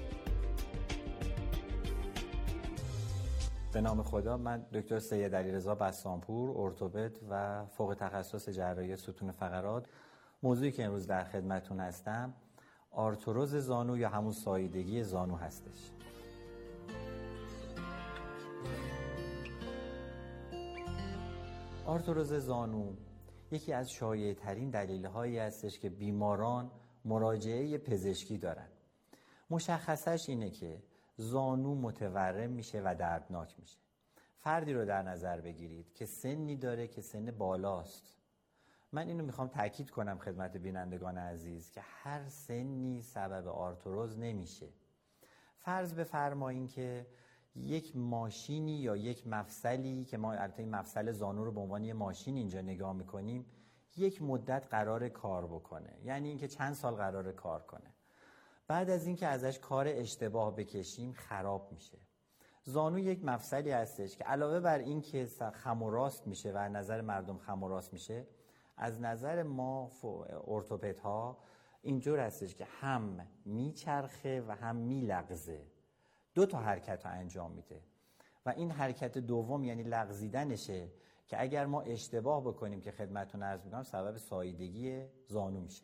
به نام خدا، من دکتر سید علیرضا بسامپور، ارتوپد و فوق تخصص جراحی ستون فقرات. موضوعی که امروز در خدمتتون هستم آرتروز زانو یا همون ساییدگی زانو هستش. آرتروز زانو یکی از شایع ترین دلیل هایی هستش که بیماران مراجعه پزشکی دارن. مشخصش اینه که زانو متورم میشه و دردناک میشه. فردی رو در نظر بگیرید که سنی داره که سن بالاست. من اینو میخوام تاکید کنم خدمت بینندگان عزیز که هر سنی سبب آرتروز نمیشه. فرض بفرمایین که یک ماشینی یا یک مفصلی که ما البته این مفصل زانو رو به عنوان یک ماشین اینجا نگاه میکنیم یک مدت قرار کار بکنه، یعنی اینکه چند سال قرار کار کنه. بعد از اینکه ازش کار اشتباه بکشیم خراب میشه. زانو یک مفصلی هستش که علاوه بر این که خم و راست میشه و از نظر مردم خم و راست میشه، از نظر ما ارتوپدها اینجور هستش که هم میچرخه و هم میلغزه. دو تا حرکت رو انجام میده و این حرکت دوم یعنی لغزیدنشه که اگر ما اشتباه بکنیم که خدمتتون عرض میکنم سبب ساییدگی زانو میشه.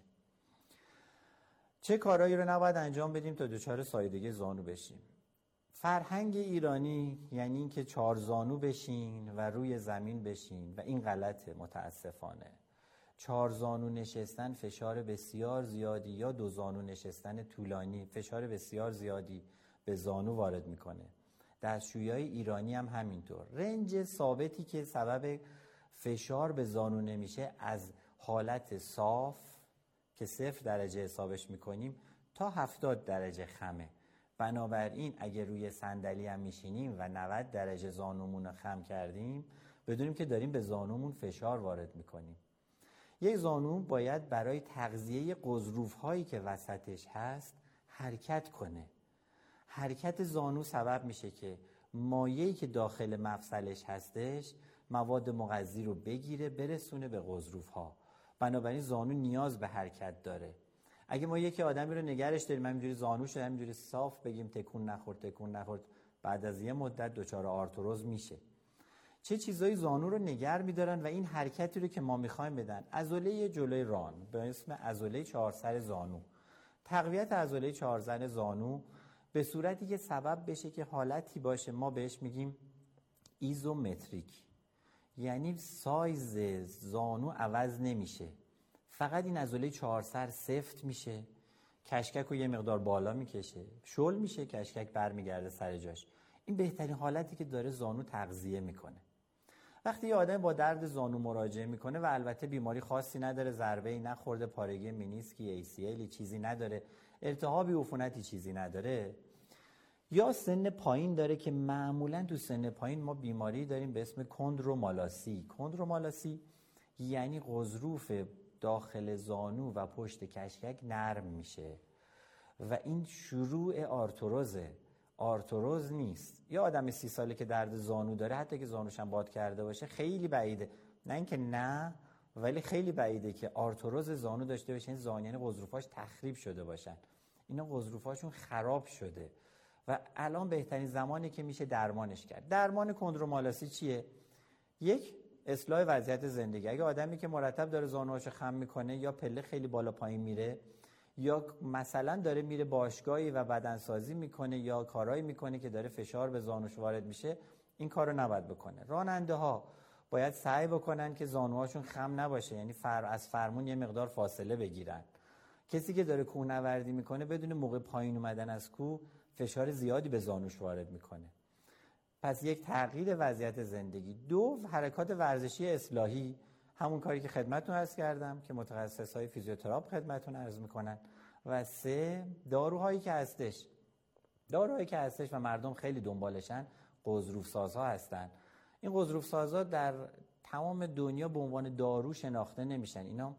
چه کارهایی رو نباید انجام بدیم تا دچار ساییدگی زانو بشیم؟ فرهنگ ایرانی یعنی این که چهار زانو بشین و روی زمین بشین و این غلطه متاسفانه. چهار زانو نشستن فشار بسیار زیادی یا دو زانو نشستن طولانی فشار بسیار زیادی به زانو وارد میکنه. دستشویی‌های ایرانی هم همینطور. رنج ثابتی که سبب فشار به زانو نمیشه از حالت صاف که صفر درجه حسابش میکنیم تا هفتاد درجه خمه. بنابراین اگه روی صندلی هم میشینیم و نود درجه زانومون رو خم کردیم بدونیم که داریم به زانومون فشار وارد میکنیم. یک زانو باید برای تغذیه غضروف هایی که وسطش هست حرکت کنه. حرکت زانو سبب میشه که مایعی که داخل مفصلش هستش مواد مغذی رو بگیره برسونه به غضروف ها. بنابراین زانو نیاز به حرکت داره. اگه ما یکی آدمی رو نگرش داریم همینجوری زانو شده همینجوری صاف بگیم تکون نخورد تکون نخورد، بعد از یه مدت دچار آرتروز میشه. چه چیزایی زانو رو نگر میدارن و این حرکتی رو که ما میخوایم بدن، عضله جلوی ران به اسم عضله چهار سر زانو تقویت عضله چهارزن زانو به صورتی که سبب بشه که حالتی باشه ما بهش میگیم ایزومتریک، یعنی سایز زانو عوض نمیشه، فقط این عضله چهار سر سفت میشه، کشکک رو یه مقدار بالا میکشه، شل میشه، کشکک برمیگرده سر جاش. این بهترین حالتی که داره زانو تغذیه میکنه. وقتی یه آدم با درد زانو مراجعه میکنه و البته بیماری خاصی نداره، ضربه‌ای نخورده، پارگی مینیسکی، ای سی ال چیزی نداره، التهابی عفونتی چیزی نداره، یا سن پایین داره که معمولا تو سن پایین ما بیماری داریم به اسم کندرومالاسی. کندرومالاسی یعنی غضروف داخل زانو و پشت کشکک نرم میشه و این شروع آرتروزه، آرتروز نیست. یا آدم سی ساله که درد زانو داره، حتی که زانوش هم باد کرده باشه، خیلی بعیده، نه اینکه نه، ولی خیلی بعیده که آرتروز زانو داشته باشه. این زانو یعنی غضروفاش تخریب شده باشن، اینا غضروفاشون خراب شده و الان بهترین زمانی که میشه درمانش کرد. درمان کندرومالاسی چیه؟ یک، اصلاح وضعیت زندگی. اگه آدمی که مرتب داره زانوهاشو خم میکنه یا پله خیلی بالا پایین میره یا مثلا داره میره باشگاهی و بدنسازی میکنه یا کارایی میکنه که داره فشار به زانوش وارد میشه، این کارو نباید بکنه. راننده ها باید سعی بکنن که زانوهاشون خم نباشه، یعنی فر از فرمون یه مقدار فاصله بگیرن. کسی که داره کوهنوردی میکنه بدون موقع پایین اومدن از کوه فشار زیادی به زانوش وارد میکنه. پس یک تغییر وضعیت زندگی. دو، حرکات ورزشی اصلاحی، همون کاری که خدمتتون عرض کردم که متخصصای فیزیوتراپ خدمتتون عرض میکنن. و سه، داروهایی که هستش داروهایی که هستش و مردم خیلی دنبالشن، غضروف سازها هستن. این غضروف سازها در تمام دنیا به عنوان دارو شناخته نمیشن. اینا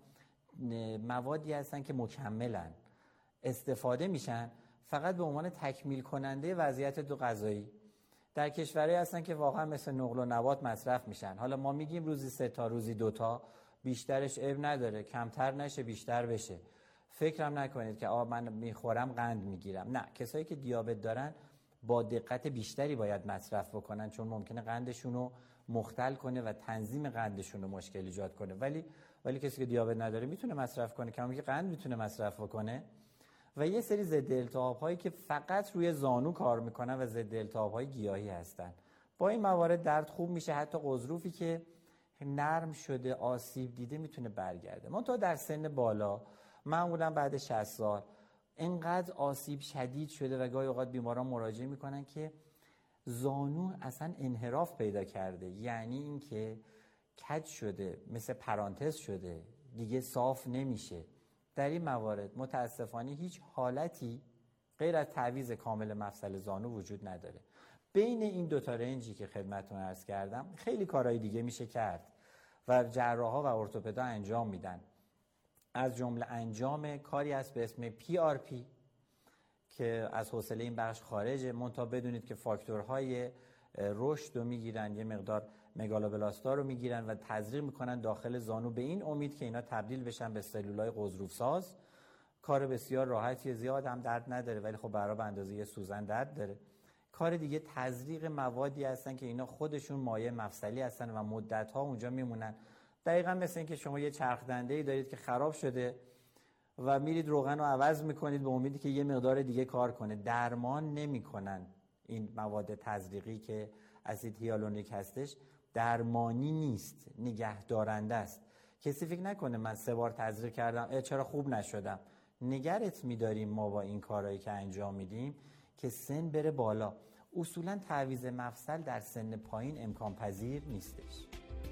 موادی هستن که مکملن، استفاده میشن فقط به عنوان تکمیل کننده وضعیت دو غذایی. در کشورهایی هستن که واقعا مثل نقل و نبات مصرف میشن. حالا ما میگیم روزی سه تا، روزی دو تا، بیشترش عیب نداره، کمتر نشه بیشتر بشه. فکرم نکنید که آ من میخورم قند میگیرم. نه، کسایی که دیابت دارن با دقت بیشتری باید مصرف بکنن، چون ممکنه قندشون رو مختل کنه و تنظیم قندشون رو مشکل ایجاد کنه. ولی ولی کسی که دیابت نداره میتونه مصرف کنه، کما که قند میتونه مصرف بکنه. و یه سری ضد التهاب‌هایی که فقط روی زانو کار میکنن و ضد التهاب‌های گیاهی هستن. با این موارد درد خوب میشه، حتی غضروفی که نرم شده، آسیب دیده میتونه برگرده. ما تا در سن بالا، معمولا بعد شصت سال، اینقدر آسیب شدید شده و گاهی اوقات بیماران مراجعه میکنن که زانو اصلا انحراف پیدا کرده، یعنی اینکه کج شده، مثل پرانتز شده، دیگه صاف نمیشه. در این موارد متاسفانه هیچ حالتی غیر از تعویض کامل مفصل زانو وجود نداره. بین این دو تا رنجی که خدمتتون عرض کردم خیلی کارهای دیگه میشه کرد و جراحا و ارتوپدا انجام میدن. از جمله انجام کاری است به اسم پی آر پی که از حوصله این بخش خارجه. منتها بدونید که فاکتورهای رشد رو میگیرن، یه مقدار مگالوبلاستا رو میگیرن و تزریق میکنن داخل زانو به این امید که اینا تبدیل بشن به سلولای غضروف ساز. کار بسیار راحتیه، زیاد هم درد نداره، ولی خب برای به اندازه یه سوزن درد داره. کار دیگه تزریق موادی هستن که اینا خودشون مایع مفصلی هستن و مدت‌ها اونجا میمونن. دقیقاً مثل این که شما یه چرخ دنده‌ای دارید که خراب شده و میرید روغن رو عوض میکنید به امیدی که یه مقدار دیگه کار کنه. درمان نمیکنن این مواد تزریقی که اسید هیالورونیک هستش، درمانی نیست، نگه دارنده است. کسی فکر نکنه من سه بار تزریق کردم چرا خوب نشدم. نگرت میداریم ما با این کارهایی که انجام میدیم که سن بره بالا. اصولا تعویض مفصل در سن پایین امکان پذیر نیستش.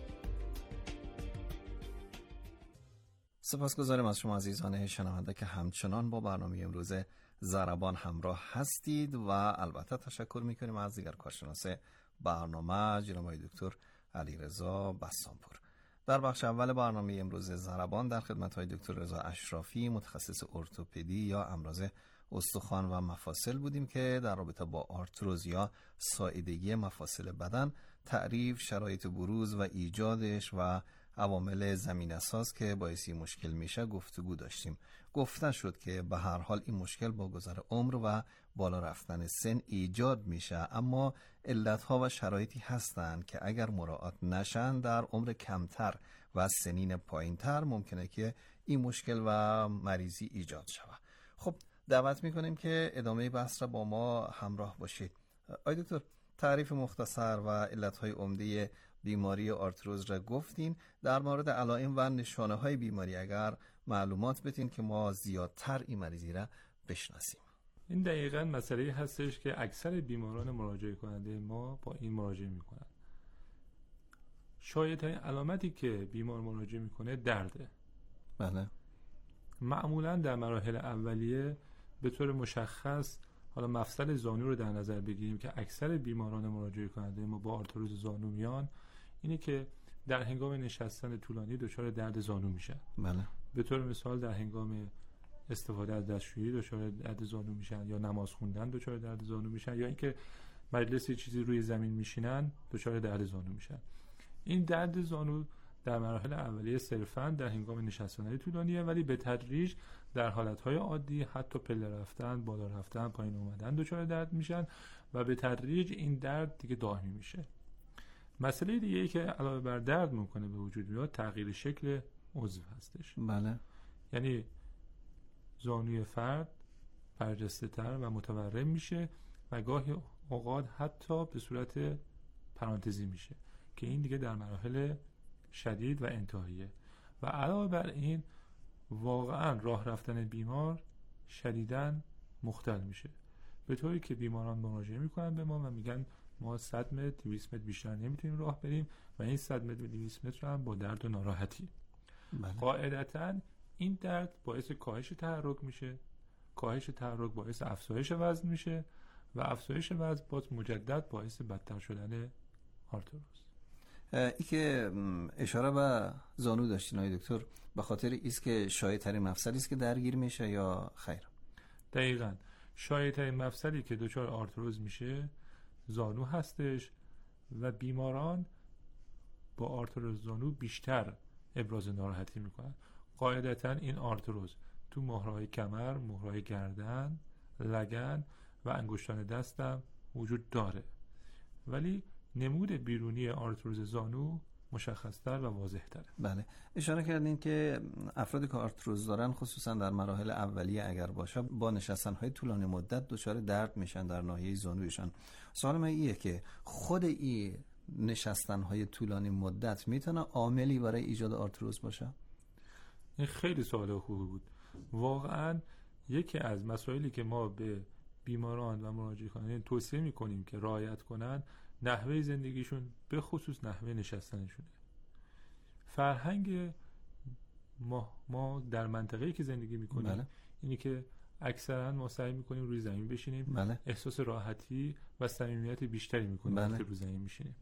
سپاسگزارم از شما عزیزان شنونده که همچنان با برنامه امروز ضربان همراه هستید و البته تشکر میکنیم از دیگر کارشناس برنامه جناب دکتر علیرضا بسامپور. در بخش اول برنامه امروز ضربان در خدمت های دکتر رضا اشرافی متخصص ارتوپدی یا امراض استخوان و مفاصل بودیم که در رابطه با آرتروز یا ساییدگی مفاصل بدن تعریف، شرایط بروز و ایجادش و عوامل زمین اساس که باعثی مشکل میشه گفتگو داشتیم. گفته شد که به هر حال این مشکل با گذر عمر و بالا رفتن سن ایجاد میشه، اما علتها و شرایطی هستند که اگر مراعات نشن در عمر کمتر و سنین پایینتر ممکنه که این مشکل و مریضی ایجاد شود. خب دعوت میکنیم که ادامه بحث را با ما همراه باشید. آقای دکتر، تعریف مختصر و علتهای عمده بیماری آرتروز را گفتین. در مورد علائم و نشانه های بیماری اگر معلومات بدین که ما زیادتر این مریضی را بشناسیم. این دقیقاً مسئله هستش که اکثر بیماران مراجعه کننده ما با این مراجعه میکنن. شایع‌ترین علامتی که بیمار مراجعه میکنه درده. بله. معمولاً در مراحل اولیه به طور مشخص، حالا مفصل زانو رو در نظر بگیریم که اکثر بیماران مراجعه کننده ما با آرتروز زانو میان، اینه که در هنگام نشستن طولانی دچار درد زانو میشن. بله. به طور مثال در هنگام استفاده از دستشویی دچار درد زانو میشن، یا نماز خوندن دچار درد زانو میشن، یا اینکه مجلسی چیزی روی زمین میشینن دچار درد زانو میشن. این درد زانو در مراحل اولیه صرفاً در هنگام نشستن‌های طولانیه، ولی به تدریج در حالت‌های عادی حتی پله رفتن، بالا رفتن، پایین اومدن دچار درد میشن و به تدریج این درد دیگه دائمی میشه. مسئله دیگه ای که علاوه بر درد ممکنه به وجود بیاد تغییر شکل عضو هستش. بله. یعنی زانوی فرد برجسته‌تر و متورم میشه و گاهی اوقات حتی به صورت پرانتزی میشه که این دیگه در مراحل شدید و انتهاییه. و علاوه بر این واقعا راه رفتن بیمار شدیداً مختل میشه، به طوری که بیماران مراجعه میکنن به ما و میگن ما صد متر دویست متر بیشتر نمیتونیم راه بریم و این صد متر و دویست متر هم با درد و ناراحتی. بله. قاعدتاً این درد باعث کاهش تحرک میشه، کاهش تحرک باعث افزایش وزن میشه و افزایش وزن باز مجدد باعث بدتر شدن آرتروز. ای که اشاره به زانو داشتین آقای دکتر، به خاطر ایست که شایع ترین مفصلی است که درگیر میشه یا خیر؟ دقیقاً شایع ترین مفصلی که دچار آرتروز میشه زانو هستش و بیماران با آرتروز زانو بیشتر ابراز ناراحتی میکنن. قاعدتاً این آرتروز تو مهره‌های کمر، مهره‌های گردن، لگن و انگشتان دستم وجود داره، ولی نمود بیرونی آرتروز زانو مشخص‌تر و واضح‌تره. بله. اشاره کردین که افرادی که آرتروز دارن خصوصا در مراحل اولیه اگر باشه با نشستن‌های طولانی مدت دچار درد میشن در ناحیه زانویشان. سوال من اینه که خود این نشستن‌های طولانی مدت میتونه عاملی برای ایجاد آرتروز باشه؟ این خیلی سوال خوبی بود. واقعاً یکی از مسائلی که ما به بیماران و مراجعه کنندگان توصیه می‌کنیم که رعایت کنن نحوه زندگیشون، به خصوص نحوه نشستنشونه. فرهنگ ما, ما در منطقه‌ای که زندگی میکنیم بله. اینی که اکثرا ما سعی میکنیم روی زمین بشینیم. بله. احساس راحتی و صمیمیت بیشتری میکنیم بله. وقتی روی زمین میشینیم.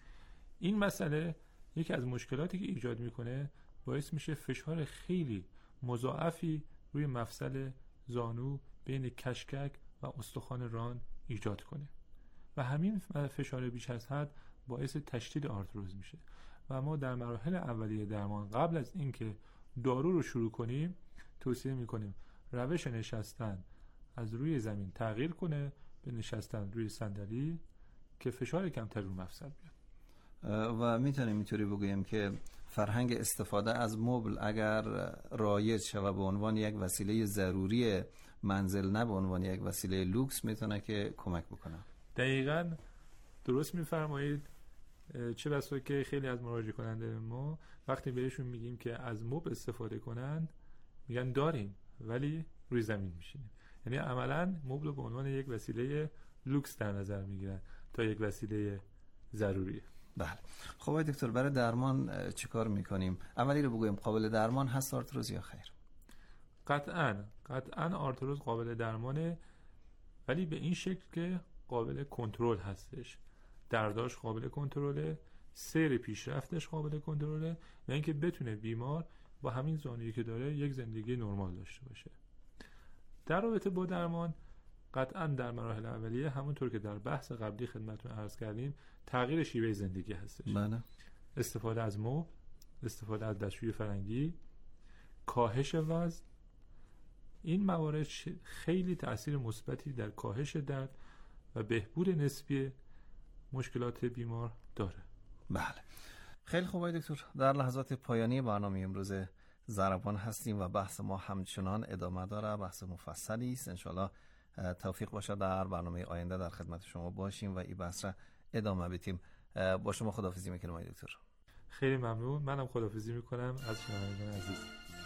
این مسئله یکی از مشکلاتی که ایجاد میکنه باعث میشه فشار خیلی مضاعفی روی مفصل زانو بین کشکک و استخوان ران ایجاد کنه و همین فشار بیش از حد باعث تشدید آرتروز میشه و ما در مراحل اولیه درمان قبل از اینکه دارو رو شروع کنیم توصیه میکنیم روش نشستن از روی زمین تغییر کنه به نشستن روی صندلی که فشار کمتر رو مفصل بیاد. و میتونیم اینطوری بگوییم که فرهنگ استفاده از مبل اگر رایج شود به عنوان یک وسیله ضروری منزل نه به عنوان یک وسیله لوکس میتونه که کمک بکنه. دقیقاً درست میفرمایید. چه بسا که خیلی از مراجعه کننده ما وقتی بهشون میگیم که از مبل استفاده کنن میگن داریم ولی روی زمین میشینیم، یعنی عملاً مبل به عنوان یک وسیله لوکس در نظر میگیرن تا یک وسیله ضروریه. بله. خب آقای دکتر برای درمان چی کار میکنیم؟ اولی رو بگویم قابل درمان هست آرتروز یا خیر؟ قطعاً قطعاً آرتروز قابل درمانه، ولی به این شکل که قابل کنترل هستش. درداش قابل کنترله، سیر پیشرفتش قابل کنترله و اینکه بتونه بیمار با همین زانویی که داره یک زندگی نرمال داشته باشه. در رابطه با درمان قطعاً در مراحل اولیه همونطور که در بحث قبلی خدمتتون عرض کردیم تغییر شیوه زندگی هستش. بله. استفاده از مبل، استفاده از دستشویی فرنگی، کاهش وزن، این موارد خیلی تأثیر مثبتی در کاهش درد و بهبود نسبی مشکلات بیمار داره. بله. خیلی خوب آقای دکتر، در لحظات پایانی برنامه امروز ضربان هستیم و بحث ما همچنان ادامه داره. بحث مفصلی است. انشالله توفیق باشه در برنامه آینده در خدمت شما باشیم و این بحث را ادامه بدیم. با شما خداحافظی میکنم آقای دکتر. خیلی ممنون. منم خداحافظی میکنم از شنوندگان عزیز.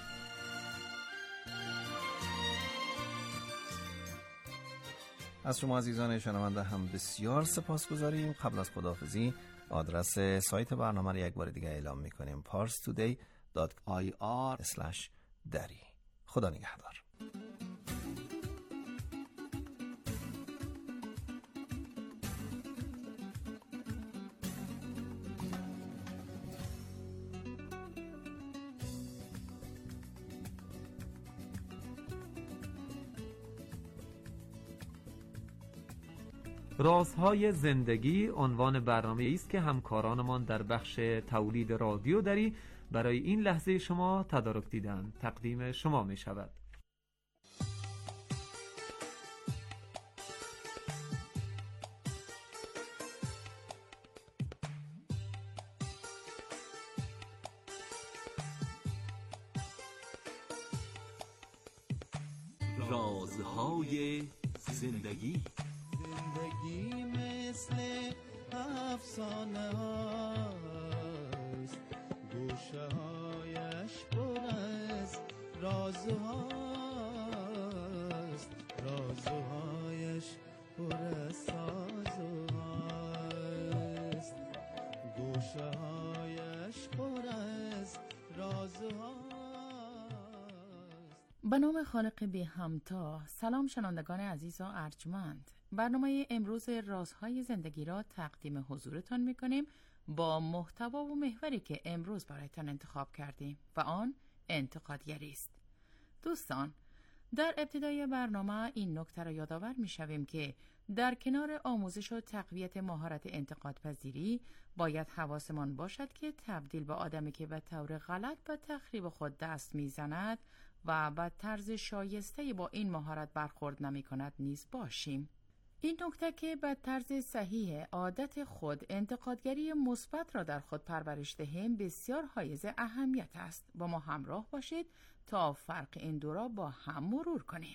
از شما عزیزان شنونده هم بسیار سپاسگزاریم. قبل از خداحافظی آدرس سایت برنامه را یک بار دیگه اعلام میکنیم: پارس تودی دات آی آر اسلش دری. خدا نگهدار. رازهای زندگی عنوان برنامه است که همکارانمان در بخش تولید رادیو دری برای این لحظه شما تدارک دیدن تقدیم شما می شود. رازهای زندگی. زندگی مثل افسانه هاست، گوشه هایش پر از رازهاست، رازهایش پر از سازهاست، گوشه هایش پر از رازهاست. به نام خالق بی همتا. سلام شنوندگان عزیز و ارجمند. برنامه امروز رازهای زندگی را تقدیم حضورتان می‌کنیم با محتوا و محوری که امروز برایتان انتخاب کردیم و آن انتقادگری است. دوستان، در ابتدای برنامه این نکته را یادآور می‌شویم که در کنار آموزش و تقویت مهارت انتقاد پذیری باید حواسمان باشد که تبدیل به آدمی که به طور غلط به تخریب خود دست می‌زند و به طرز شایسته با این مهارت برخورد نمی‌کند نیز باشیم. این نکته که به طرز صحیح عادت خود انتقادگری مثبت را در خود پرورش دهیم بسیار حایز اهمیت است. با ما همراه باشید تا فرق این دو را با هم مرور کنیم.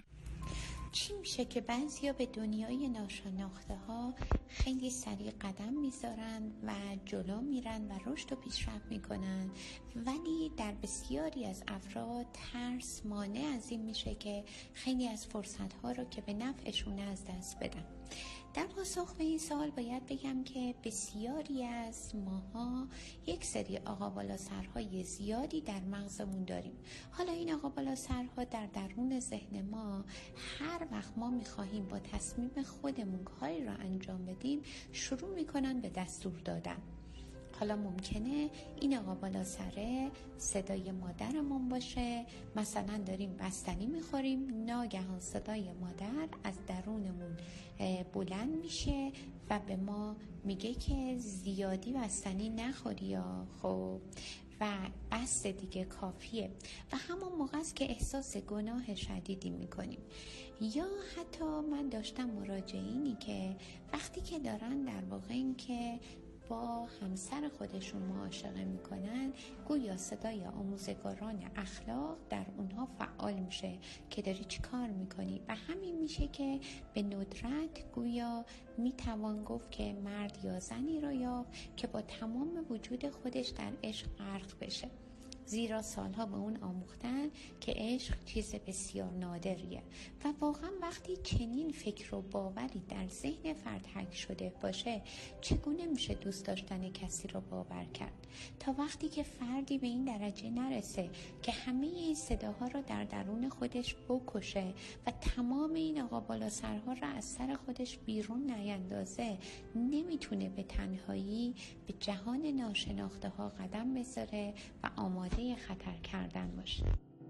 چی میشه که بعضیا به دنیای ناشناخته ها خیلی سریع قدم میذارن و جلو میرن و رشد و پیشرفت میکنن، ولی در بسیاری از افراد ترس مانع از این میشه که خیلی از فرصت ها رو که به نفعشون از دست بدن. در پاسخ به این سوال باید بگم که بسیاری از ماها یک سری آقا بالا سرهای زیادی در مغزمون داریم. حالا این آقا بالا سرها در درون ذهن ما هر وقت ما میخواهیم با تصمیم خودمون کاری را انجام بدیم شروع میکنن به دستور دادن. حالا ممکنه این آقا بالا سره صدای مادرمون باشه، مثلا داریم بستنی میخوریم، ناگهان صدای مادر از درونمون بلند میشه و به ما میگه که زیادی بستنی نخوری یا خب و بس دیگه کافیه، و همون موقع است که احساس گناه شدیدی میکنیم. یا حتی من داشتم مراجعینی که وقتی که دارن در واقع این که با همسر خودشون معاشقه میکنن گویا صدای آموزگاران اخلاق در اونها فعال میشه که داری چی کار میکنی، و همین میشه که به ندرت گویا میتوان گفت که مرد یا زنی را یافت که با تمام وجود خودش در عشق غرق بشه، زیرا سالها به اون آموختن که عشق چیز بسیار نادریه و واقعا وقتی چنین فکر و باوری در ذهن فرد حک شده باشه چگونه میشه دوست داشتن کسی رو باور کرد؟ تا وقتی که فردی به این درجه نرسه که همه این صداها رو در درون خودش بکشه و تمام این آقا بالا سرها رو از سر خودش بیرون نیندازه، نمیتونه به تنهایی به جهان ناشناخته ها قدم بذاره و آماده خطر کردن باشه.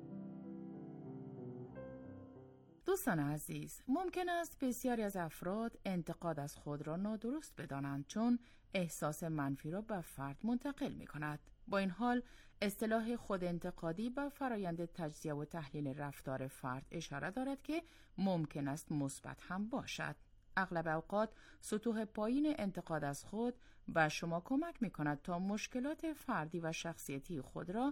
دوستان عزیز، ممکن است بسیاری از افراد انتقاد از خود را نادرست بدانند چون احساس منفی را به فرد منتقل می کند. با این حال اصطلاح خود انتقادی به فرایند تجزیه و تحلیل رفتار فرد اشاره دارد که ممکن است مثبت هم باشد. اغلب اوقات سطوح پایین انتقاد از خود به شما کمک می کند تا مشکلات فردی و شخصیتی خود را